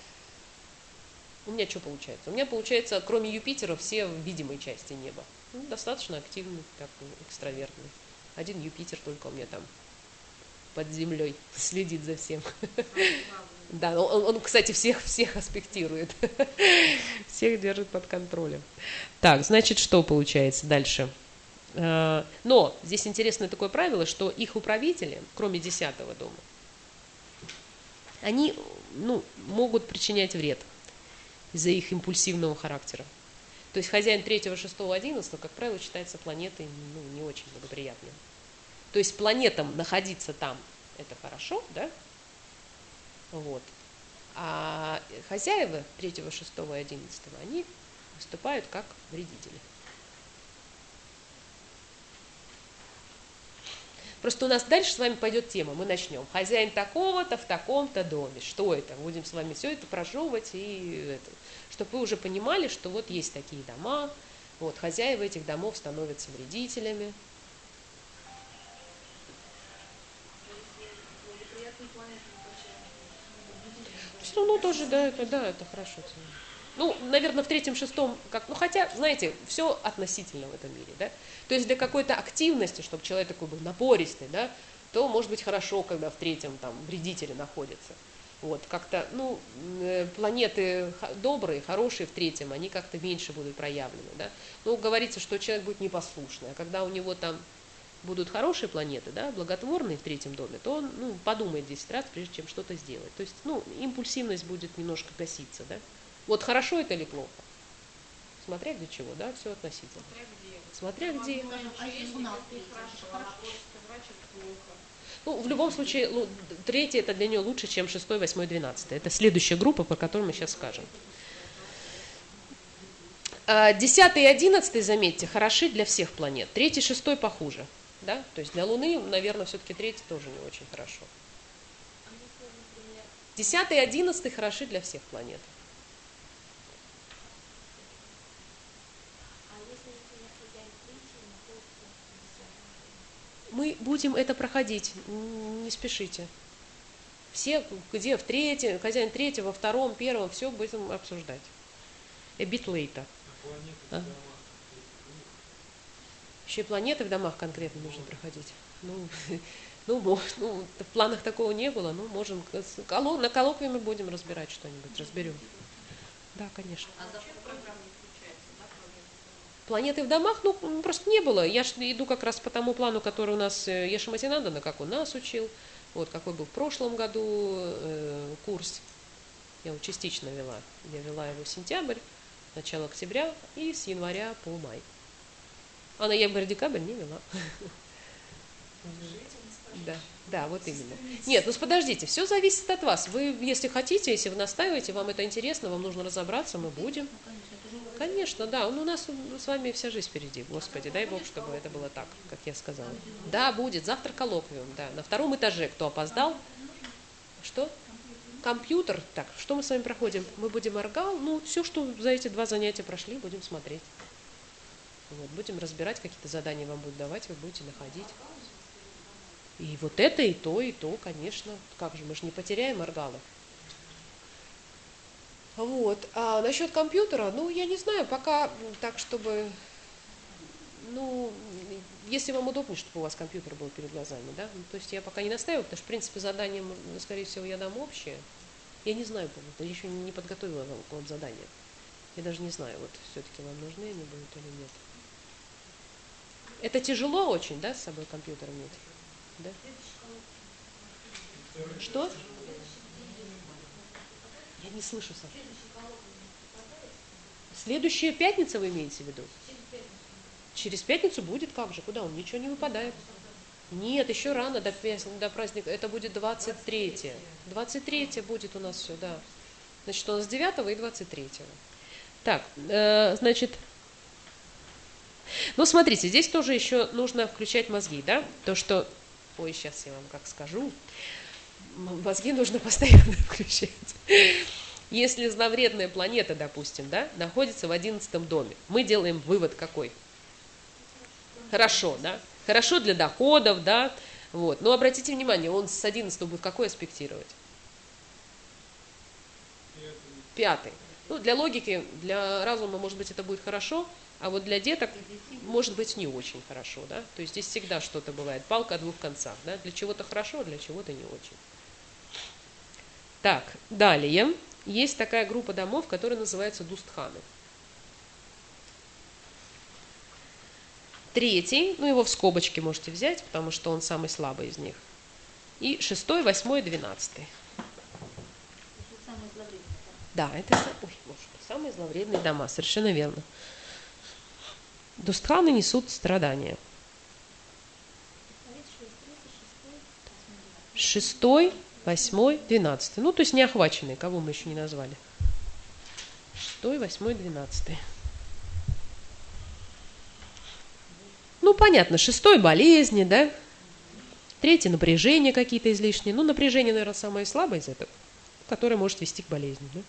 У меня что получается? У меня получается, кроме Юпитера, все в видимой части неба. Ну, достаточно активный, так, экстравертный. Один Юпитер только у меня там под землей следит за всем. Да, но он, он, кстати, всех, всех аспектирует, всех держит под контролем. Так, значит, что получается дальше? Э, Но здесь интересное такое правило, что их управители, кроме десятого дома, они ну, могут причинять вред из-за их импульсивного характера. То есть хозяин третьего, шестого, одиннадцатого, как правило, считается планетой ну, не очень благоприятной. То есть планетам находиться там это хорошо, да? Вот. А хозяева третьего, шестого и одиннадцатого, они выступают как вредители. Просто у нас дальше с вами пойдет тема, мы начнем. Хозяин такого-то в таком-то доме. Что это? Будем с вами все это прожевывать, и это, чтобы вы уже понимали, что вот есть такие дома, вот, хозяева этих домов становятся вредителями. Все равно тоже, да, это, да, это хорошо. Ну, наверное, в третьем, шестом, как, ну, хотя, знаете, все относительно в этом мире, да. То есть для какой-то активности, чтобы человек такой был напористый, да, то может быть хорошо, когда в третьем там вредители находятся. Вот, как-то, ну, э, планеты х- добрые, хорошие в третьем, они как-то меньше будут проявлены, да. Ну, говорится, что человек будет непослушный, а когда у него там будут хорошие планеты, да, благотворные в третьем доме, то он ну, подумает десять раз, прежде чем что-то сделать. То есть, ну, импульсивность будет немножко гаситься, да. Вот хорошо это или плохо? Смотря для чего, да, все относительно. Смотря где. Смотря где. Скажем, а если у нас третий, Хорошо, это а хорошо. напорский врач это плохо. Ну, в любом случае, ну, третий это для нее лучше, чем шестой, восьмой, двенадцатый. Это следующая группа, по которой мы сейчас скажем. А, Десятый и одиннадцатый, заметьте, хороши для всех планет. Третий, шестой похуже. Да? То есть для Луны, наверное, все-таки третий тоже не очень хорошо. Десятый и одиннадцатый хороши для всех планет. Мы будем это проходить, не спешите. Все, где в третьем, хозяин третьего, во втором, первом, все будем обсуждать. A bit later. А? Еще и планеты в домах конкретно нужно проходить. Ну, ну, может, ну, в планах такого не было, ну, можем, на коллоквиуме будем разбирать что-нибудь, разберем. Да, конечно. А завтра программа не включается, да, Планеты в домах, ну, просто не было. Я ж иду как раз по тому плану, который у нас Еша Матинандана, как он нас учил, вот какой был в прошлом году э, курс. Я его частично вела. Я вела его в сентябрь, начало октября и с января по май. А на январь-декабрь не вела. Да, да, вот именно. Нет, ну подождите, все зависит от вас. Вы, если хотите, если вы настаиваете, вам это интересно, вам нужно разобраться, мы будем. Конечно, да, ну, у нас с вами вся жизнь впереди, Господи, дай Бог, чтобы это было так, как я сказала. Да, будет, завтра коллоквиум, да, на втором этаже, кто опоздал. Что? Компьютер. Так, что мы с вами проходим? Мы будем аргал, ну, все, что за эти два занятия прошли, будем смотреть. Вот, будем разбирать, какие-то задания вам будут давать, вы будете находить. И вот это, и то, и то, конечно. Как же, мы же не потеряем аргала. Вот. А насчет компьютера, ну, я не знаю, пока так, чтобы, ну, если вам удобнее, чтобы у вас компьютер был перед глазами, да, ну, то есть я пока не настаиваю, потому что, в принципе, задание, скорее всего, я дам общее. Я не знаю, я еще не подготовила вам, вам задание. Я даже не знаю, вот все-таки вам нужны они будут или нет. Это тяжело очень, да, с собой компьютер иметь? Да? Что? Я не слышу, Саша. Следующая пятница вы имеете в виду? Через пятницу будет, как же, куда он? Ничего не выпадает. Нет, еще рано до, до праздника, это будет двадцать третье. двадцать третье будет у нас все, да. Значит, у нас девятого и двадцать третьего. Так, э, значит, ну смотрите, здесь тоже еще нужно включать мозги, да? То, что, ой, сейчас я вам как скажу, мозги нужно постоянно включать. Если зловредная планета, допустим, да, находится в одиннадцатом доме, мы делаем вывод какой? Хорошо, да? Хорошо для доходов, да? Вот. Но обратите внимание, он с одиннадцатого будет какой аспектировать? Пятый. Ну, для логики, для разума, может быть, это будет хорошо, а вот для деток, может быть, не очень хорошо, да? То есть здесь всегда что-то бывает, палка о двух концах, да? Для чего-то хорошо, а для чего-то не очень. Так, далее. Есть такая группа домов, которая называется Дустханы. Третий, ну его в скобочки можете взять, потому что он самый слабый из них. И шестой, восьмой, двенадцатый. Да, это ой, самые зловредные дома, совершенно верно. Дустханы несут страдания. Шестой, восьмой, двенадцатый. Ну, то есть не охваченные, кого мы еще не назвали. Шестой, восьмой, двенадцатый. Ну, понятно, шестой болезни, да? Третий напряжение какие-то излишние. Ну, напряжение, наверное, самое слабое из этого, которое может вести к болезни. Да?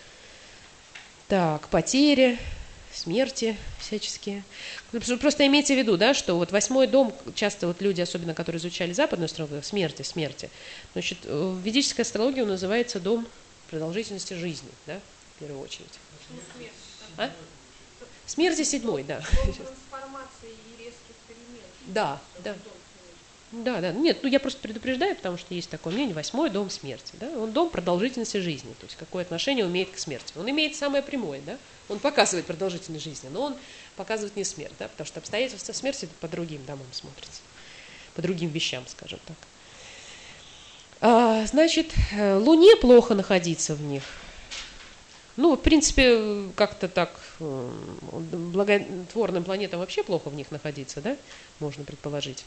Так, потери, смерти всяческие. Просто имейте в виду, да, что вот восьмой дом, часто вот люди, особенно которые изучали западную астрологию, смерти, смерти. Значит, в ведической астрологии он называется дом продолжительности жизни, да, в первую очередь. А? Смерти седьмой, да. Трансформации и резких перемен. Да, да. Да, да. Нет, ну я просто предупреждаю, потому что есть такое мнение, восьмой дом смерти. Да? Он дом продолжительности жизни, то есть какое отношение он имеет к смерти. Он имеет самое прямое, да? Он показывает продолжительность жизни, но он показывает не смерть, да? Потому что обстоятельства смерти по другим домам смотрятся, по другим вещам, скажем так. А, значит, Луне плохо находиться в них. Ну, в принципе, как-то так, благотворным планетам вообще плохо в них находиться, да? Можно предположить.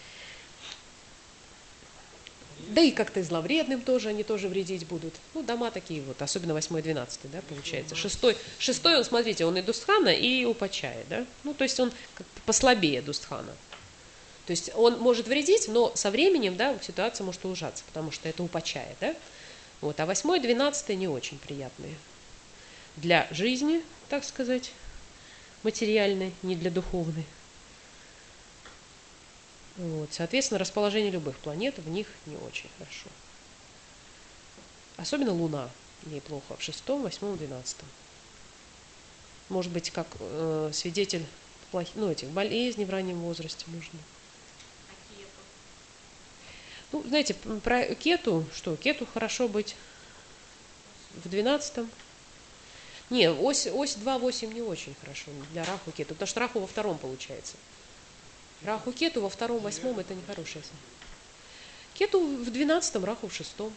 Да и как-то и зловредным тоже они тоже вредить будут. Ну, дома такие вот, особенно восьмой, двенадцатый, да, получается. Шестой, шестой, он, смотрите, он и Дустхана, и Упачая, да. Ну, то есть он как послабее Дустхана. То есть он может вредить, но со временем, да, ситуация может улучшаться, потому что это Упачая, да. Вот, а восьмой, двенадцатый не очень приятные. Для жизни, так сказать, материальной, не для духовной. Вот. Соответственно, расположение любых планет в них не очень хорошо. Особенно Луна, ей плохо в шестом, восьмом, двенадцатом. Может быть, как э, свидетель плохих, ну, этих болезней в раннем возрасте можно. А Кету? Ну, знаете, про Кету, что, Кету хорошо быть в двенадцатом. Не, ось, ось два восемь не очень хорошо для Раху Кету, потому что Раху во втором получается. Раху Кету во втором, восьмом это нехорошее. Кету в двенадцатом, Раху в шестом.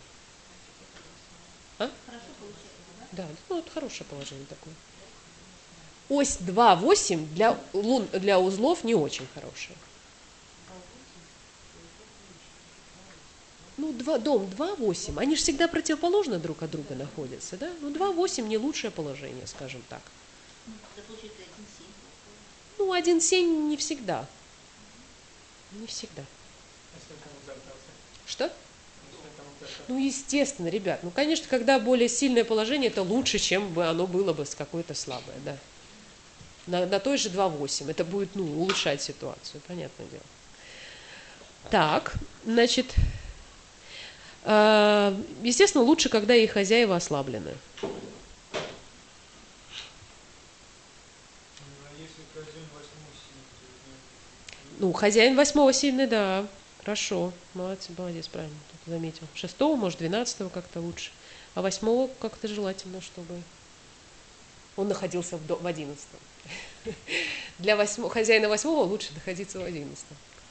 А? Хорошо получается, да? Да, ну это хорошее положение такое. Ось два восемь для, лун, для узлов не очень хорошая. Ну, два, дом два восемь, они же всегда противоположно друг от друга находятся, да? Ну, два восемь не лучшее положение, скажем так. Ну, тогда получается один семь. Ну, один семь не всегда. Не всегда. Что? Ну, естественно, ребят. Ну, конечно, когда более сильное положение, это лучше, чем бы оно было бы с какое-то слабое, да. На, на той же два восемь. Это будет, ну, улучшать ситуацию, понятное дело. Так, значит, э, естественно, лучше, когда и хозяева ослаблены. Ну, а если хозяин восьмого сильный, Ну, хозяин восьмого сильный, да. Хорошо. Молодец, молодец, правильно тут заметил. Шестого, может, двенадцатого как-то лучше. А восьмого как-то желательно, чтобы он находился в, до, в одиннадцатом. Для восьмого, хозяина восьмого лучше находиться в одиннадцатом.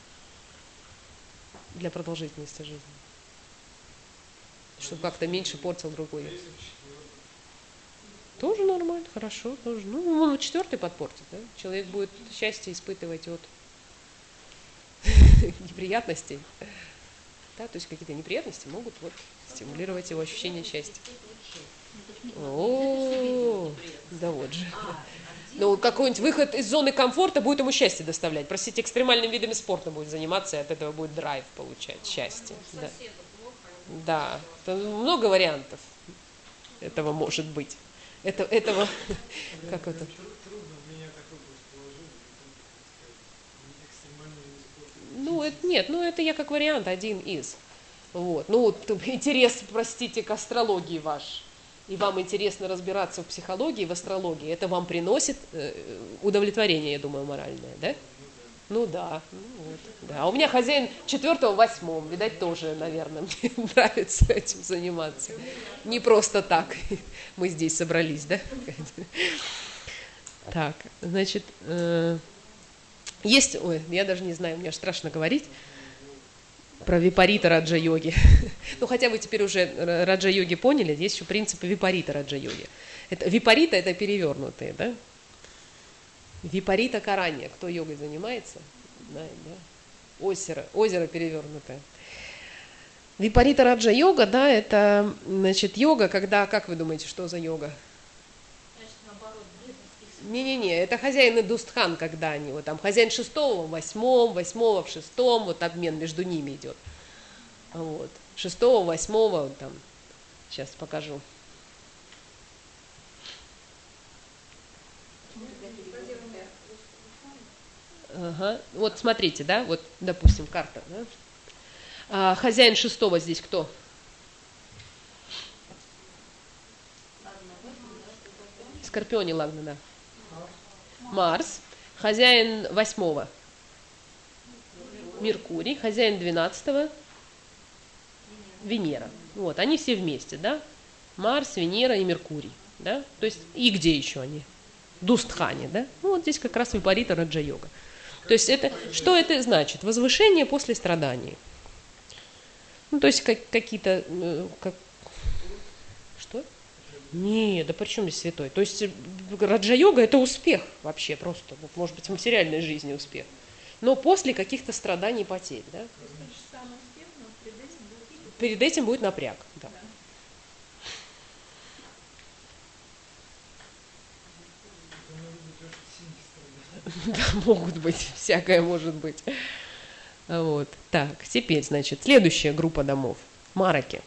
Для продолжительности жизни. Чтобы как-то меньше портил другой. а если в четвертом? Тоже нормально, хорошо. Тоже. Ну, он четвертый подпортит, да? Человек будет счастье испытывать от неприятностей. Да, то есть какие-то неприятности могут вот стимулировать его ощущение счастья. О, да вот же. Ну, какой-нибудь выход из зоны комфорта будет ему счастье доставлять. Простите, экстремальными видами спорта будет заниматься, и от этого будет драйв получать, счастье. Да, Соседу плохо. да. Это много вариантов этого может быть. Это, этого, как это? Трудно, у меня такой просто положение, экстремальный вид спорта. Ну, это, нет, ну это я как вариант один из. Вот. Ну, вот интерес, простите, к астрологии ваш, и вам интересно разбираться в психологии, в астрологии, это вам приносит э, удовлетворение, я думаю, моральное, да? Ну да, ну, вот, да. А у меня хозяин четвертого, восьмом, видать, тоже, наверное, мне нравится этим заниматься. Не просто так мы здесь собрались, да? Так, значит, э, есть, ой, я даже не знаю, мне аж страшно говорить про випарита раджа-йоги. Ну, хотя вы теперь уже раджа-йоги поняли, есть еще принципы випарита раджа-йоги. Это, випарита – это перевернутые, да? Випарита каранья. Кто йогой занимается? Да, да. Озеро, озеро перевернутое. Випарита раджа-йога, да, это, значит, йога, когда, как вы думаете, что за йога? Значит, наоборот, бедность. Не-не-не, это хозяин и дустхан, когда они, вот там хозяин шестого в восьмом, восьмого в шестом, вот обмен между ними идет. Вот. Шестого, восьмого, там, сейчас покажу. Ага. Вот смотрите, да, вот, допустим, карта, да? А, хозяин шестого здесь кто? Скорпионе Лагна, да. Марс. Хозяин восьмого Меркурий. Хозяин двенадцатого Венера. Вот, они все вместе, да? Марс, Венера и Меркурий, да? То есть, и где еще они? Дустхани, да? Ну, вот здесь как раз випарита раджа-йога. То есть, это, что это значит? Возвышение после страданий. Ну, то есть, как, какие-то... Как, что? Не, да при чем здесь святой? То есть, раджа-йога – это успех вообще просто. Вот, может быть, в материальной жизни успех. Но после каких-то страданий и потерь, да? Перед этим будет напряг, да. Да, могут быть, всякое может быть. Вот. Так, теперь, значит, следующая группа домов. Мараки.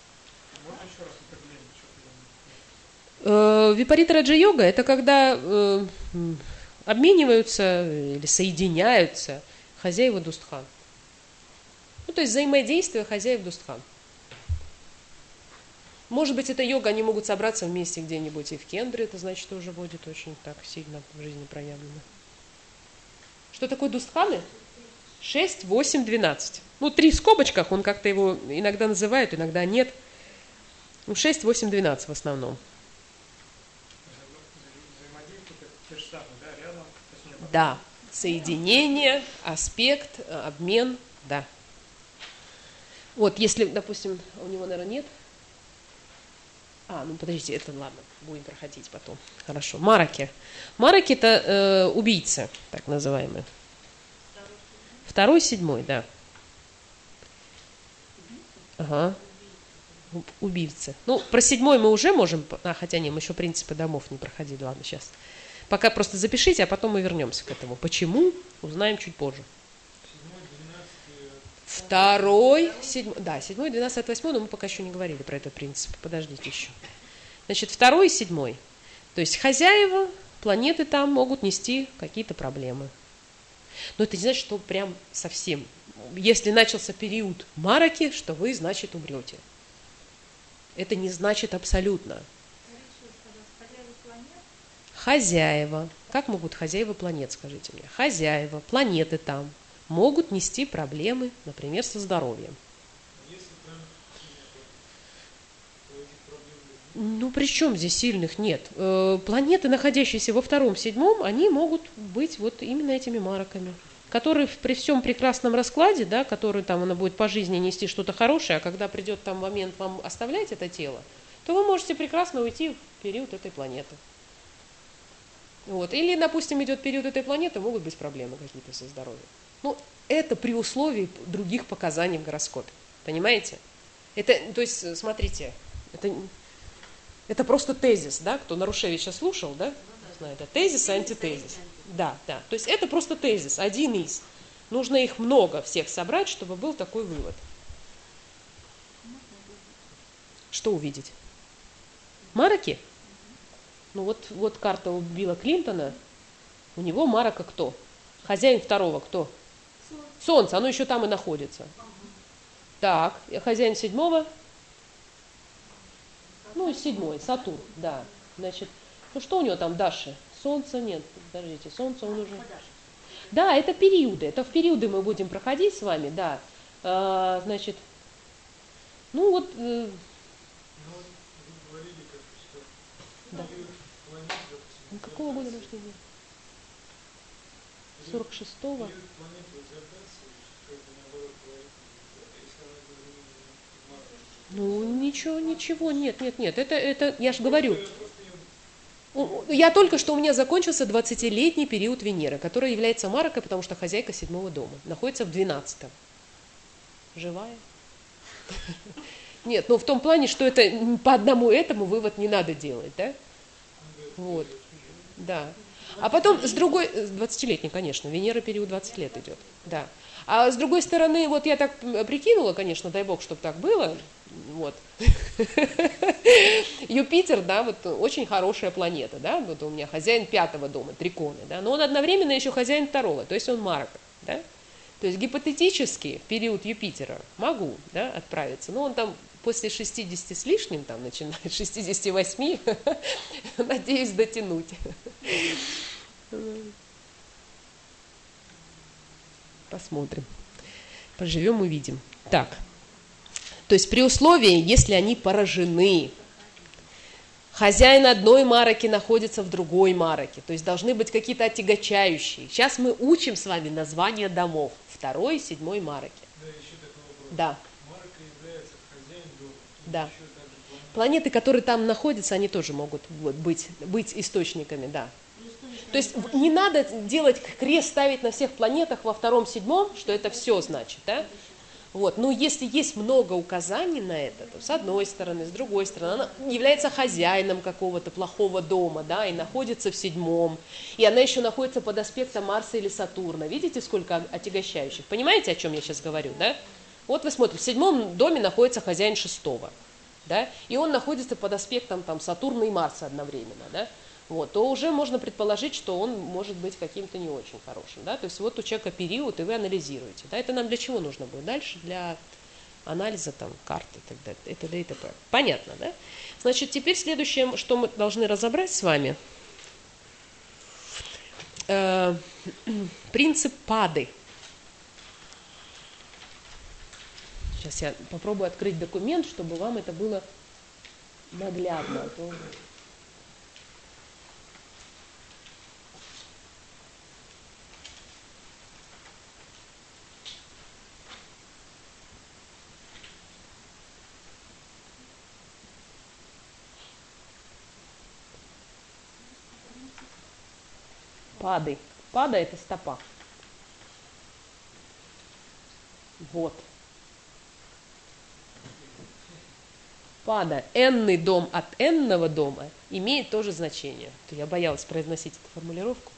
Э, Випарита раджа-йога – это когда э, обмениваются или соединяются Хозяева Дустхан. Ну, то есть взаимодействие хозяев Дустхан. Может быть, это йога, они могут собраться вместе где-нибудь и в кендре, это значит, тоже будет очень так сильно в жизни проявлено. Что такое Дустханы? шесть, восемь, двенадцать. Ну, три в скобочках, он как-то его иногда называет, иногда нет. Ну, шесть, восемь, двенадцать в основном. Да, соединение, аспект, обмен, да. Вот, если, допустим, у него, наверное, нет. А, ну подождите, это ладно, будем проходить потом. Хорошо. Мараки. Мараки это э, убийцы, так называемые. Второй, седьмой, да. Ага. Убийцы. Ну, про седьмой мы уже можем, а, хотя нет, мы еще принципы домов не проходили. Ладно, сейчас. Пока просто запишите, а потом мы вернемся к этому. Почему? Узнаем чуть позже. Второй, седьмой, да, седьмой, двенадцатый, восьмой, но мы пока еще не говорили про этот принцип. Подождите еще. Значит, второй и седьмой. То есть хозяева, планеты там могут нести какие-то проблемы. Но это не значит, что прям совсем. Если начался период мараки, что вы, значит, умрете. Это не значит абсолютно. Хозяева. Как могут хозяева планет, скажите мне? Хозяева, планеты там могут нести проблемы, например, со здоровьем. Ну, при чем здесь сильных нет? Э, планеты, находящиеся во втором, седьмом, они могут быть вот именно этими мароками, которые при всем прекрасном раскладе, да, который там она будет по жизни нести что-то хорошее, а когда придет там момент вам оставлять это тело, то вы можете прекрасно уйти в период этой планеты. Вот. Или, допустим, идет период этой планеты, могут быть проблемы какие-то со здоровьем. Ну, это при условии других показаний в гороскопе. Понимаете? Это, то есть, смотрите, это, это просто тезис, да? Кто Нарушевича слушал, да? Знает, это тезис и антитезис. Да, да. То есть это просто тезис, один из. Нужно их много всех собрать, чтобы был такой вывод. Что увидеть? Мараки? Ну вот, вот карта у Билла Клинтона. У него марака кто? Хозяин второго кто? Солнце, оно еще там и находится. Так, хозяин седьмого? Ну, седьмой, Сатурн, да. Значит, ну что у него там, Даши? Солнце нет, подождите, Солнце он уже... Да, это периоды, это в периоды мы будем проходить с вами, да. А, значит, ну вот... Э... Да. Какого года рождения? сорок шестого. Ну, ничего, ничего, нет, нет, нет, это, это, я же говорю, я только что, у меня закончился двадцатилетний период Венеры, который является марокой, потому что хозяйка седьмого дома, находится в двенадцатом. Живая? Нет, ну в том плане, что это по одному этому вывод не надо делать, да? Вот, да. А потом с другой, двадцатилетний, конечно, Венера период двадцать лет идет, да. А с другой стороны, вот я так прикинула, конечно, дай бог, чтобы так было, вот. Юпитер, да, вот очень хорошая планета, да, вот у меня хозяин пятого дома, триконы, да, но он одновременно еще хозяин второго, то есть он марака, да. То есть гипотетически в период Юпитера могу, да, отправиться, но он там после шестидесяти с лишним, там начинает, шестидесяти восьми, надеюсь дотянуть. Посмотрим. Поживем, увидим. Так. То есть при условии, если они поражены. Хозяин одной мараки находится в другой мараке. То есть должны быть какие-то отягощающие. Сейчас мы учим с вами названия домов. Второй и седьмой мараки. Да, еще такой вопрос. Да. Марака является хозяин дома. Да. Планеты, которые там находятся, они тоже могут вот, быть, быть источниками, да. То есть не надо делать крест, ставить на всех планетах во втором, седьмом, что это все значит, да? Вот. Но если есть много указаний на это, то с одной стороны, с другой стороны, она является хозяином какого-то плохого дома, да, и находится в седьмом, и она еще находится под аспектом Марса или Сатурна. Видите, сколько отягощающих? Понимаете, о чем я сейчас говорю, да? Вот вы смотрите, в седьмом доме находится хозяин шестого, да, и он находится под аспектом там Сатурна и Марса одновременно, да. вот, то уже можно предположить, что он может быть каким-то не очень хорошим. Да? То есть вот у человека период, и вы анализируете. Да? Это нам для чего нужно будет? Дальше для анализа там, карты и так далее. Это и т.п. Понятно, да? Значит, теперь следующее, что мы должны разобрать с вами. Э, принцип пады. Сейчас я попробую открыть документ, чтобы вам это было наглядно. А то... Пады. Пада – это стопа. Вот. Пада. Энный дом от энного дома имеет тоже значение. Я боялась произносить эту формулировку.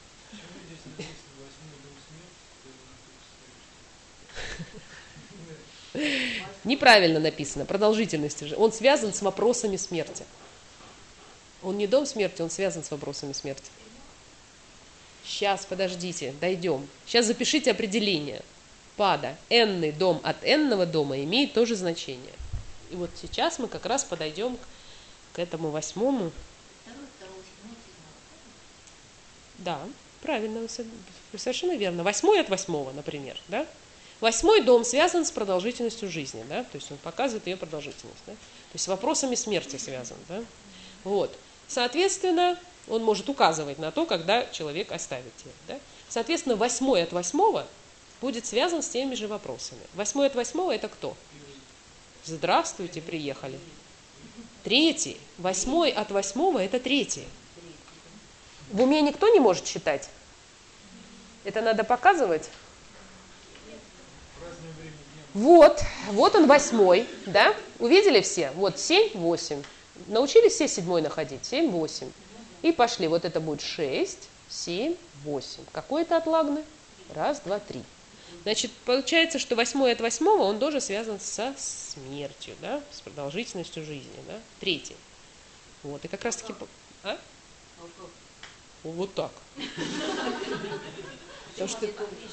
Неправильно написано. Продолжительность уже. Он связан с вопросами смерти. Он не дом смерти, он связан с вопросами смерти. Сейчас, подождите, дойдем. Сейчас запишите определение. Пада. Энный дом от энного дома имеет тоже значение. И вот сейчас мы как раз подойдем к, к этому восьмому. Второй, второго, седьмой, седьмого. Да, правильно, вы совершенно верно. Восьмой от восьмого, например. Да? Восьмой дом связан с продолжительностью жизни. Да? То есть он показывает ее продолжительность. Да? То есть с вопросами смерти связан. Да? Вот. Соответственно, он может указывать на то, когда человек оставит тело. Да? Соответственно, восьмой от восьмого будет связан с теми же вопросами. Восьмой от восьмого это кто? Здравствуйте, приехали. Третий. Восьмой от восьмого это третий. В уме никто не может считать? Это надо показывать? Вот, вот он восьмой, да? Увидели все? Вот семь, восемь. Научились все седьмой находить? семь, восемь. И пошли. Вот это будет шесть, семь, восемь. Какой это отлагный? Раз, два, три. Значит, получается, что восьмой от восьмого, он тоже связан со смертью, да? С продолжительностью жизни, да? Третий. Вот, и как раз таки... А? Вот так. Потому что...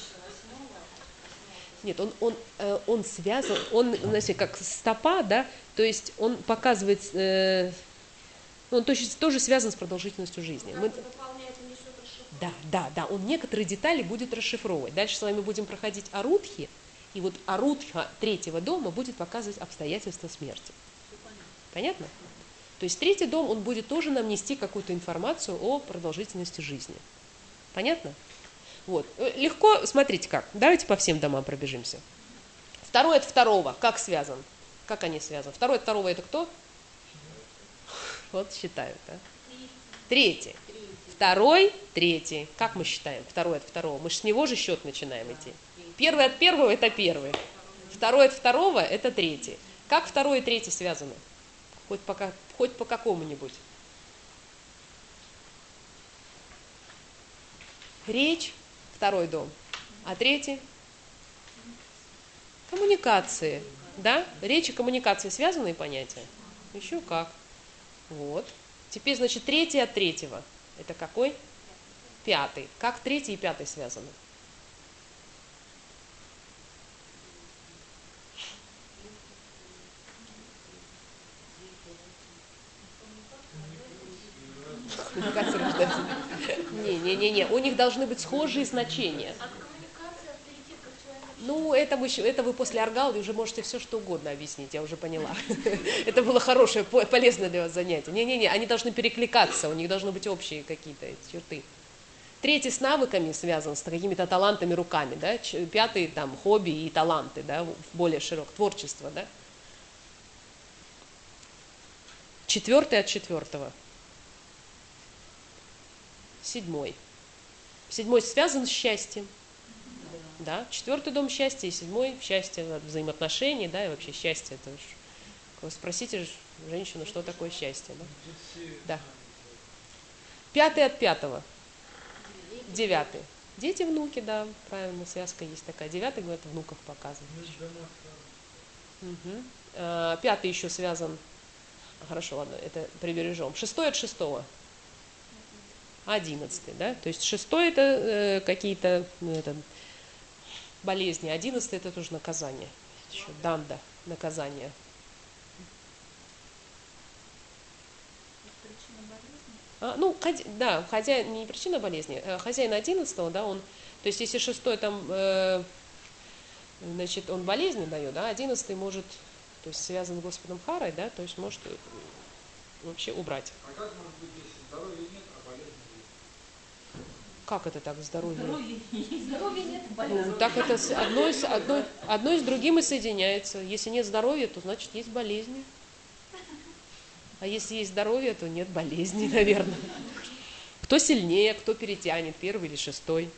Нет, он, он, он связан, он, знаете, как стопа, да, то есть он показывает, э, он тоже, тоже связан с продолжительностью жизни. Мы... Да, да, да, он некоторые детали будет расшифровывать. Дальше с вами будем проходить арудхи, и вот арудха третьего дома будет показывать обстоятельства смерти. Понятно? То есть третий дом, он будет тоже нам нести какую-то информацию о продолжительности жизни. Понятно? Вот. Легко, смотрите как. Давайте по всем домам пробежимся. Второй от второго, как связан? Как они связаны? Второй от второго это кто? Вот считают, да? Третий. Второй, третий. Как мы считаем? Второй от второго. Мы же с него же счет начинаем идти. Первый от первого это первый. Второй от второго это третий. Как второй и третий связаны? Хоть по, хоть по какому-нибудь. Речь. Второй дом. А третий? Коммуникации. Да? Речь и коммуникации связанные понятия? Еще как. Вот. Теперь, значит, третий от третьего. Это какой? Пятый. Как третий и пятый связаны? Коммуникация рождается. Не-не-не, у них должны быть схожие значения. Ну, это вы, это вы после Аргалды уже можете все что угодно объяснить, я уже поняла. Это было хорошее, полезное для вас занятие. Не-не-не, они должны перекликаться, у них должны быть общие какие-то черты. Третий с навыками связан, с какими-то талантами руками, да? Пятый там хобби и таланты, да, более широк, творчество, да? Четвертый от четвертого. Седьмой. Седьмой связан с счастьем. Да? Четвертый дом счастья и седьмой счастье, взаимоотношений, да, и вообще счастье. Это ж... Спросите женщину, что такое счастье. Да? Да. Пятый от пятого. Девятый. Дети, внуки, да, правильно, связка есть такая. Девятый, говорит, внуков показывает. Угу. А, пятый еще связан. Хорошо, ладно, это прибережем. Шестой от шестого. одиннадцатый, да? То есть шестой это э, какие-то ну, это, болезни, одиннадцатый это тоже наказание. Еще данда, наказание. Причина болезни. А, ну, ходи- да, хозяин, не причина болезни, а хозяин одиннадцатого, да, он, то есть если шестой там, э, значит, он болезни дает, да, одиннадцатый может, то есть связан с Господом Харой, да, то есть может э, вообще убрать. А как может быть, если здоровья нет, а болезни есть? Как это так, здоровье? Здоровья нет, здоровья нет, Ну, болезни. так это с- одно, с- одно, одно с другим и соединяется. Если нет здоровья, то значит есть болезни. А если есть здоровье, то нет болезней, наверное. Кто сильнее, кто перетянет, первый или шестой.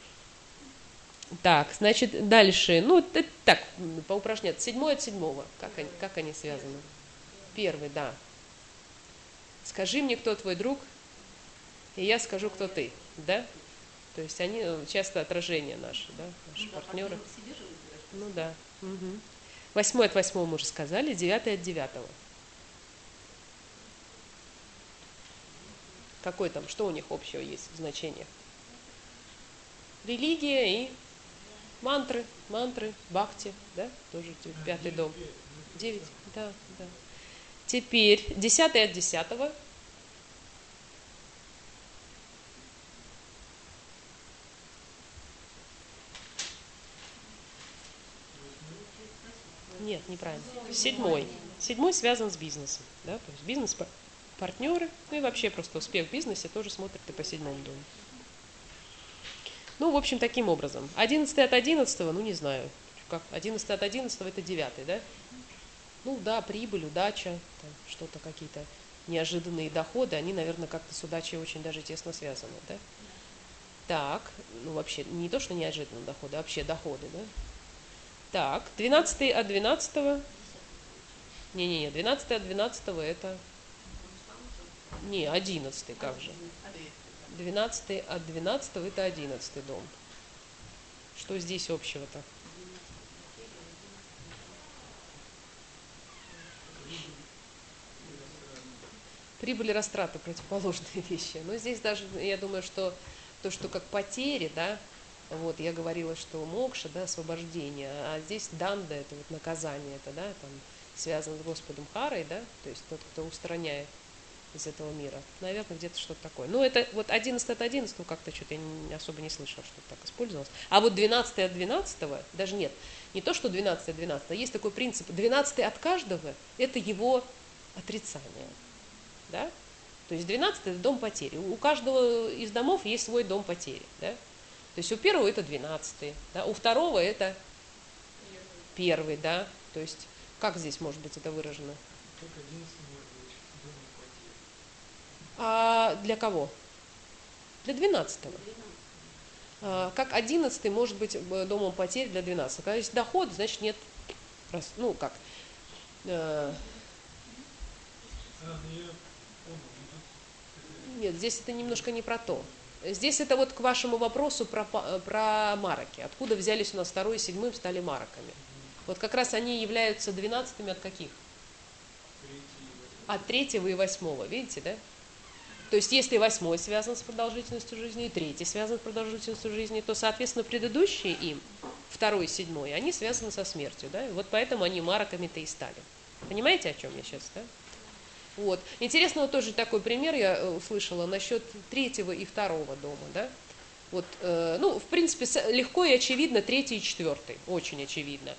Так, значит, дальше. Ну, это так, поупражняться. Седьмой от седьмого. Как они, как они связаны? Первый, да. Скажи мне, кто твой друг, и я скажу, кто ты. Да? То есть они э, часто отражения наши, да, наши Ну да, партнеры. партнёров к себе же выбираешь. Ну да. Мгм. Восьмой от восьмого мы уже сказали, девятый от девятого. Какой там, что у них общего есть в значениях? Религия и мантры, мантры, бхакти, да, тоже т- пятый дом. Девять, да, да. Теперь десятый от десятого. Нет, неправильно. Седьмой. Седьмой связан с бизнесом, да, то есть бизнес-партнеры, ну и вообще просто успех в бизнесе тоже смотрят и по седьмому дому. Ну, в общем, таким образом. Одиннадцатый от одиннадцатого, ну, не знаю. Как? Одиннадцатый от одиннадцатого это девятый, да? Ну, да, прибыль, удача, там, что-то, какие-то неожиданные доходы, они, наверное, как-то с удачей очень даже тесно связаны, да? Так, ну, вообще, не то, что неожиданные доходы, а вообще доходы, да? Так, двенадцатый от двенадцатого. Не-не-не, двенадцатый от двенадцатого это... Не, одиннадцатый, как же? Двенадцатый от двенадцатого это одиннадцатый дом. Что здесь общего-то? Прибыль и растраты противоположные вещи. Но здесь даже, я думаю, что то, что как потери, да, вот я говорила, что мокша, да, освобождение, а здесь данда, это вот наказание, это, да, там связано с Господом Харой, да, то есть тот, кто устраняет из этого мира. Наверное, где-то что-то такое. Ну, это вот одиннадцатый от одиннадцатого как-то что-то я не, особо не слышала, что так использовалось. А вот двенадцатый от двенадцатого, даже нет, не то, что двенадцатый от двенадцатого, есть такой принцип, двенадцатый от каждого – это его отрицание. Да? То есть двенадцатый – это дом потери. У каждого из домов есть свой дом потери. Да? То есть у первого это двенадцатый, да? У второго это первый, да? То есть как здесь может быть это выражено? Как одиннадцатый может быть домом потери? А для кого? Для двенадцатого. А, как одиннадцатый может быть э, домом потерь для двенадцатого? Когда есть доход, значит нет, рас- ну как, э, А, ну я понял. ну, нет, здесь это немножко не про то. Здесь это вот к вашему вопросу про, па- про мараки. Откуда взялись у нас второй и седьмым стали мараками? Вот как раз они являются двенадцатыми от каких? третий, От третьего и восьмого, видите, да? То есть если восьмой связан с продолжительностью жизни и третий связан с продолжительностью жизни, то, соответственно, предыдущие им, второй и седьмой, они связаны со смертью, да? И вот поэтому они мараками-то и стали. Понимаете, о чем я сейчас, да? Вот. Интересно, вот тоже такой пример я э, услышала насчет третьего и второго дома, да? Вот, э, ну, в принципе, с- легко и очевидно третий и четвертый, очень очевидно.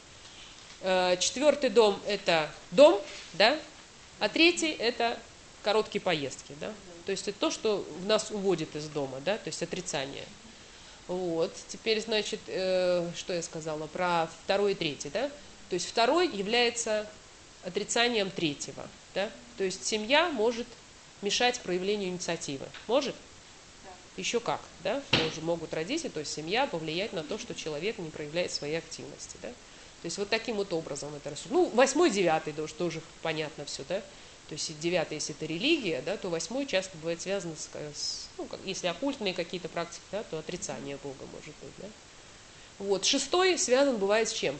Э, четвертый дом – это дом, да? А третий – это короткие поездки, да? То есть это то, что в нас уводит из дома, да? То есть отрицание. Вот. Теперь, значит, э, что я сказала про второй и третий, да? То есть второй является отрицанием третьего, да? То есть семья может мешать проявлению инициативы. Может? Еще как, да? Тоже могут родители, то есть семья, повлиять на то, что человек не проявляет своей активности, да? То есть вот таким вот образом это рассуждается. Ну, восьмой, девятый тоже, тоже понятно все, да? То есть девятый, если это религия, да, то восьмой часто бывает связан с, с ну, как, если оккультные какие-то практики, да, то отрицание Бога может быть, да? Вот, шестой связан бывает с чем?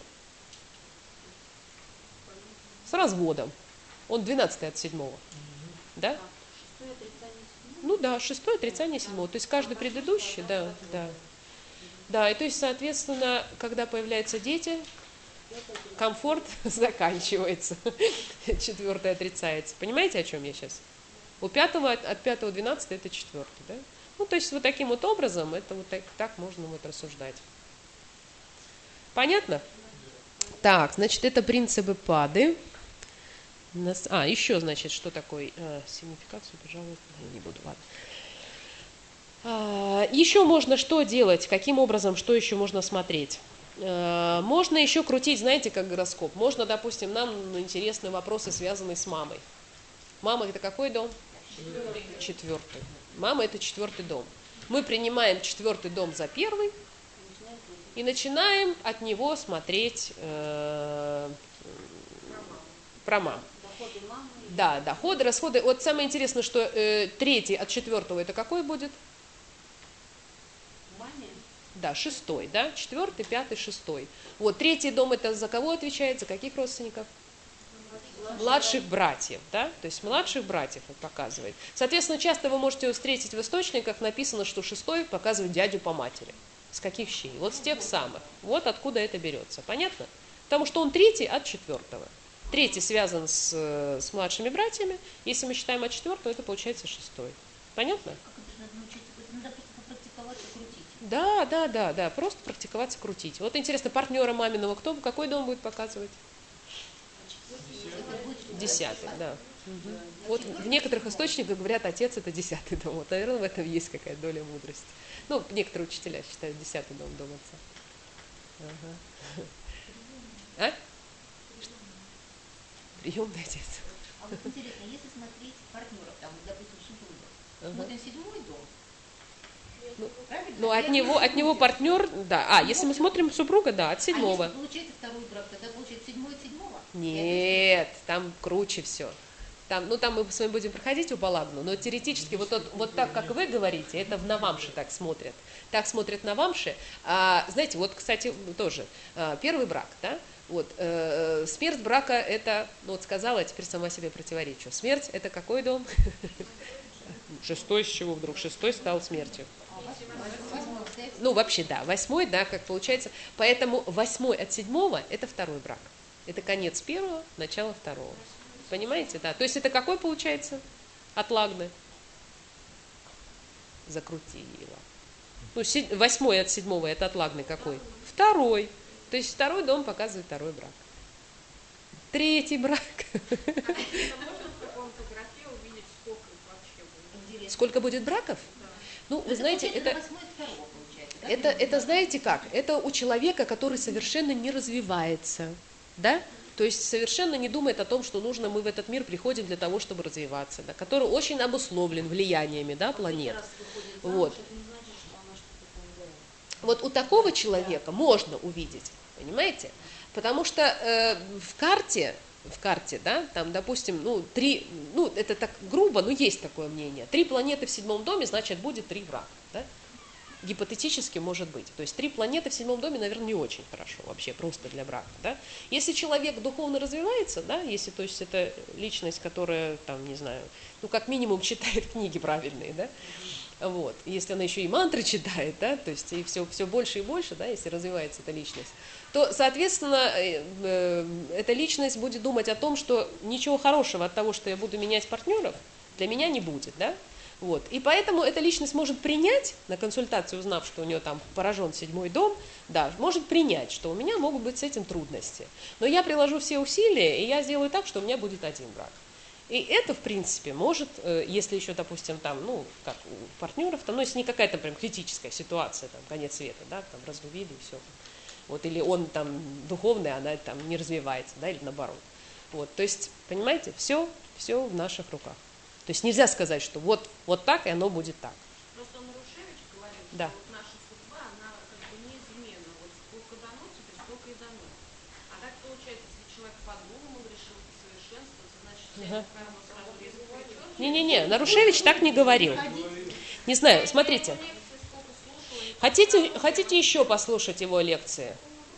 С разводом. Он двенадцатый от седьмого, да? Шестое отрицание седьмого. Ну да, шестое отрицание седьмого. То есть каждый предыдущий, да, да. Да, и то есть, соответственно, когда появляются дети, комфорт заканчивается. Четвертое отрицается. Понимаете, о чем я сейчас? У пятого, от пятого к двенадцатому это четвертый, да? Ну, то есть вот таким вот образом, это вот так, так можно вот рассуждать. Понятно? Так, значит, это принципы Пады. А, еще, значит, что такое а, сигнификацию, пожалуй, не буду, ладно. А, еще можно что делать, каким образом, что еще можно смотреть? А, можно еще крутить, знаете, как гороскоп. Можно, допустим, нам интересны вопросы, связанные с мамой. Мама – это какой дом? Четвертый. Четвертый. Мама – это четвертый дом. Мы принимаем четвертый дом за первый и начинаем от него смотреть э, про маму. Доходы мамы. Да, доходы, расходы. Вот самое интересное, что э, третий от четвертого это какой будет? Маме. Да, шестой, да? Четвертый, пятый, шестой. Вот третий дом это за кого отвечает? За каких родственников? Младших братьев, да? То есть младших братьев это показывает. Соответственно, часто вы можете встретить в источниках написано, что шестой показывает дядю по матери. С каких щей? Вот с тех самых. Вот откуда это берется. Понятно? Потому что он третий от четвертого. Третий связан с, с младшими братьями. Если мы считаем от четвертого, это получается шестой. Понятно? Как это надо научиться? Надо просто попрактиковаться, крутить. Да, да, да, да. Просто практиковаться, крутить. Вот интересно, партнера маминого кто, какой дом будет показывать? Десятый, да. Угу. Вот в некоторых источниках говорят, отец это десятый дом. Вот, наверное, в этом есть какая-то доля мудрости. Ну, некоторые учителя считают десятый дом дом отца. Ага. А? Приемный отец. А вот интересно, если смотреть партнеров, там, допустим, супругов, Ага. смотрим седьмой дом. Ну, Правильно? Ну, от Я него, говорю, от него партнер, да. А, если мы смотрим супруга, да, от седьмого. А если получается второй брак, тогда получается седьмой от седьмого? Нет, там круче все. Там, ну, там мы с вами будем проходить у Балагну, но теоретически вот, тот, вот так, как вы говорите, это в Навамше так смотрят. Так смотрят Навамши. А, знаете, вот, кстати, тоже, а, первый брак, да, вот, э, смерть брака это, ну, вот сказала, а теперь сама себе противоречу. Смерть это какой дом? Шестой, с чего вдруг? Шестой стал смертью. Ну, вообще, да, восьмой, да, как получается. Поэтому восьмой от седьмого – это второй брак. Это конец первого, начало второго. Понимаете, да? То есть это какой получается? От Лагны. Закрутила. Ну, се- восьмой от седьмого – это от Лагны какой? Второй. То есть второй дом показывает второй брак. Третий брак. А можно в каком-то графе увидеть, сколько их вообще будет? Сколько будет браков? Ну, вы знаете, это... восьмой от второго получается, да? Это, это знаете как? Это у человека, который совершенно не развивается, да? То есть совершенно не думает о том, что нужно, мы в этот мир приходим для того, чтобы развиваться, да? Который очень обусловлен влияниями, да, планет. Вот. Вот у такого человека можно увидеть, понимаете? Потому что э, в карте, в карте, да, там, допустим, ну, три, ну, это так грубо, но есть такое мнение. Три планеты в седьмом доме, значит, будет три брака, да? Гипотетически может быть. То есть три планеты в седьмом доме, наверное, не очень хорошо вообще, просто для брака, да? Если человек духовно развивается, да, если, то есть, это личность, которая, там, не знаю, ну, как минимум читает книги правильные, да, вот, если она еще и мантры читает, да, то есть, и все, все больше и больше, да, если развивается эта личность, то, соответственно, эта личность будет думать о том, что ничего хорошего от того, что я буду менять партнеров, для меня не будет, да. Вот. И поэтому эта личность может принять, на консультацию узнав, что у нее там поражен седьмой дом, да, может принять, что у меня могут быть с этим трудности. Но я приложу все усилия, и я сделаю так, что у меня будет один брак. И это, в принципе, может, если еще, допустим, там, ну, как у партнеров, там, ну, если не какая-то прям критическая ситуация, там, конец света, да, там, разлюбили и все. Вот, или он там духовный, она там не развивается, да, или наоборот. Вот, то есть, понимаете, все, все в наших руках. То есть нельзя сказать, что вот, вот так, и оно будет так. Просто Нарушевич говорит, Да. что вот наша судьба, она как бы неизменна. Вот сколько дано тебе, столько и дано. А так получается, если человек по-другому решил совершенствоваться, значит, вся Ага. эта карма сразу резко придет. Не-не-не, Нарушевич так не говорил. Не знаю, смотрите. Лекции сколько слушала, и Хотите, хотите еще послушать его лекции?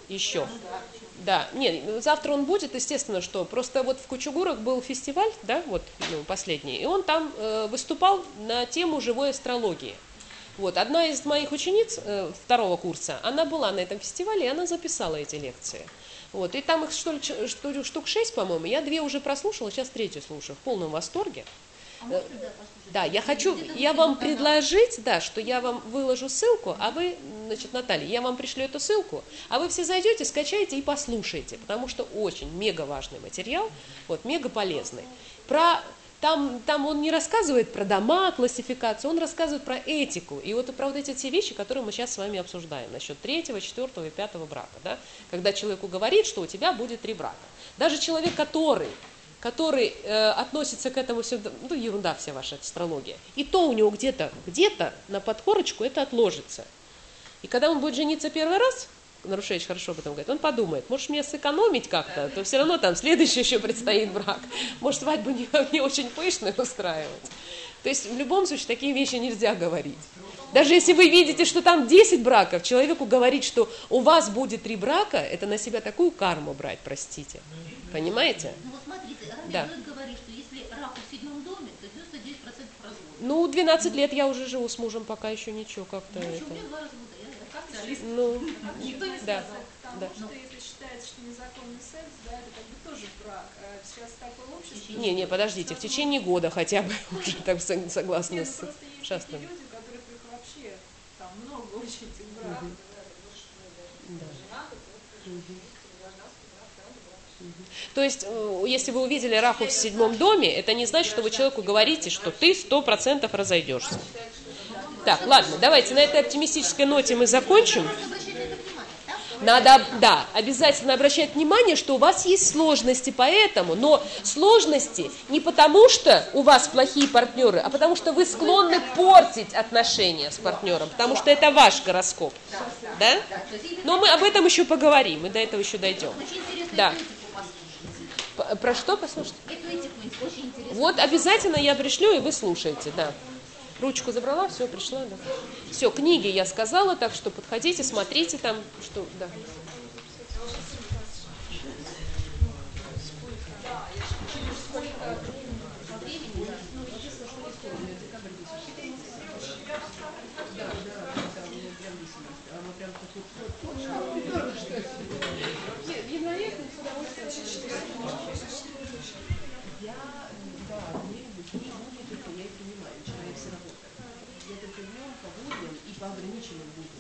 еще. Да, не, завтра он будет, естественно, что просто вот в Кучугурах был фестиваль, да, вот ну, последний, и он там э, выступал на тему живой астрологии. Вот, одна из моих учениц э, второго курса, она была на этом фестивале, и она записала эти лекции. Вот, и там их что ли, что, штук шесть, по-моему, я две уже прослушала, сейчас третью слушаю, в полном восторге. А можно, да, послушать? Да, я хочу, Где-то я в вам канале. предложить, да, что я вам выложу ссылку, а вы, значит, Наталья, я вам пришлю эту ссылку, а вы все зайдете, скачаете и послушаете, потому что очень мега важный материал, вот, мега полезный. Про, там, там он не рассказывает про дома, классификацию, он рассказывает про этику, и вот про вот эти все вещи, которые мы сейчас с вами обсуждаем, насчет третьего, четвертого и пятого брака, да, когда человеку говорит, что у тебя будет три брака. Даже человек, который... который э, относится к этому все, ну, ерунда вся ваша астрология, и то у него где-то, где-то на подкорочку это отложится. И когда он будет жениться первый раз, Нарушевич хорошо об этом говорит, он подумает, может мне сэкономить как-то, то все равно там следующий еще предстоит брак, может свадьбу не, не очень пышную устраивать. То есть в любом случае такие вещи нельзя говорить. Даже если вы видите, что там десять браков, человеку говорить, что у вас будет три брака, это на себя такую карму брать, простите. Понимаете? Ну вот смотрите, Раби Да. Зоид говорит, что если рак в седьмом доме, то девяносто девять процентов развода. Ну, двенадцать лет я уже живу с мужем, пока еще ничего как-то Ну, это. у меня два развода, я я специалист. Ну, Никто не да, сказал, потому да. что если считается, что незаконный секс, да, это как бы тоже брак. А сейчас такое общество... Не, не, подождите, в течение года хотя бы уже так сог- согласна Нет, с ну просто есть Шастом. такие люди, у которых их вообще там много очень этих браков. То есть, э, если вы увидели раху в седьмом доме, это не значит, что вы человеку говорите, что ты сто процентов разойдешься. Так, ладно, давайте на этой оптимистической ноте мы закончим. Нужно обращать на это внимание, да? Надо, да, обязательно обращать внимание, что у вас есть сложности поэтому, но сложности не потому, что у вас плохие партнеры, а потому что вы склонны портить отношения с партнером, потому что это ваш гороскоп, да? Но мы об этом еще поговорим, мы до этого еще дойдем. Очень интересно Да. эту этику послушать. П- Про что послушайте? Эту этику очень интересно. Вот обязательно я пришлю, и вы слушаете, да. Ручку забрала, все, пришла, да. Все, книги я сказала, так что подходите, смотрите там, что, да. Я, да, мне не будет, это я и понимаю, человек все равно. Я только днем по будням и по ограниченным будням.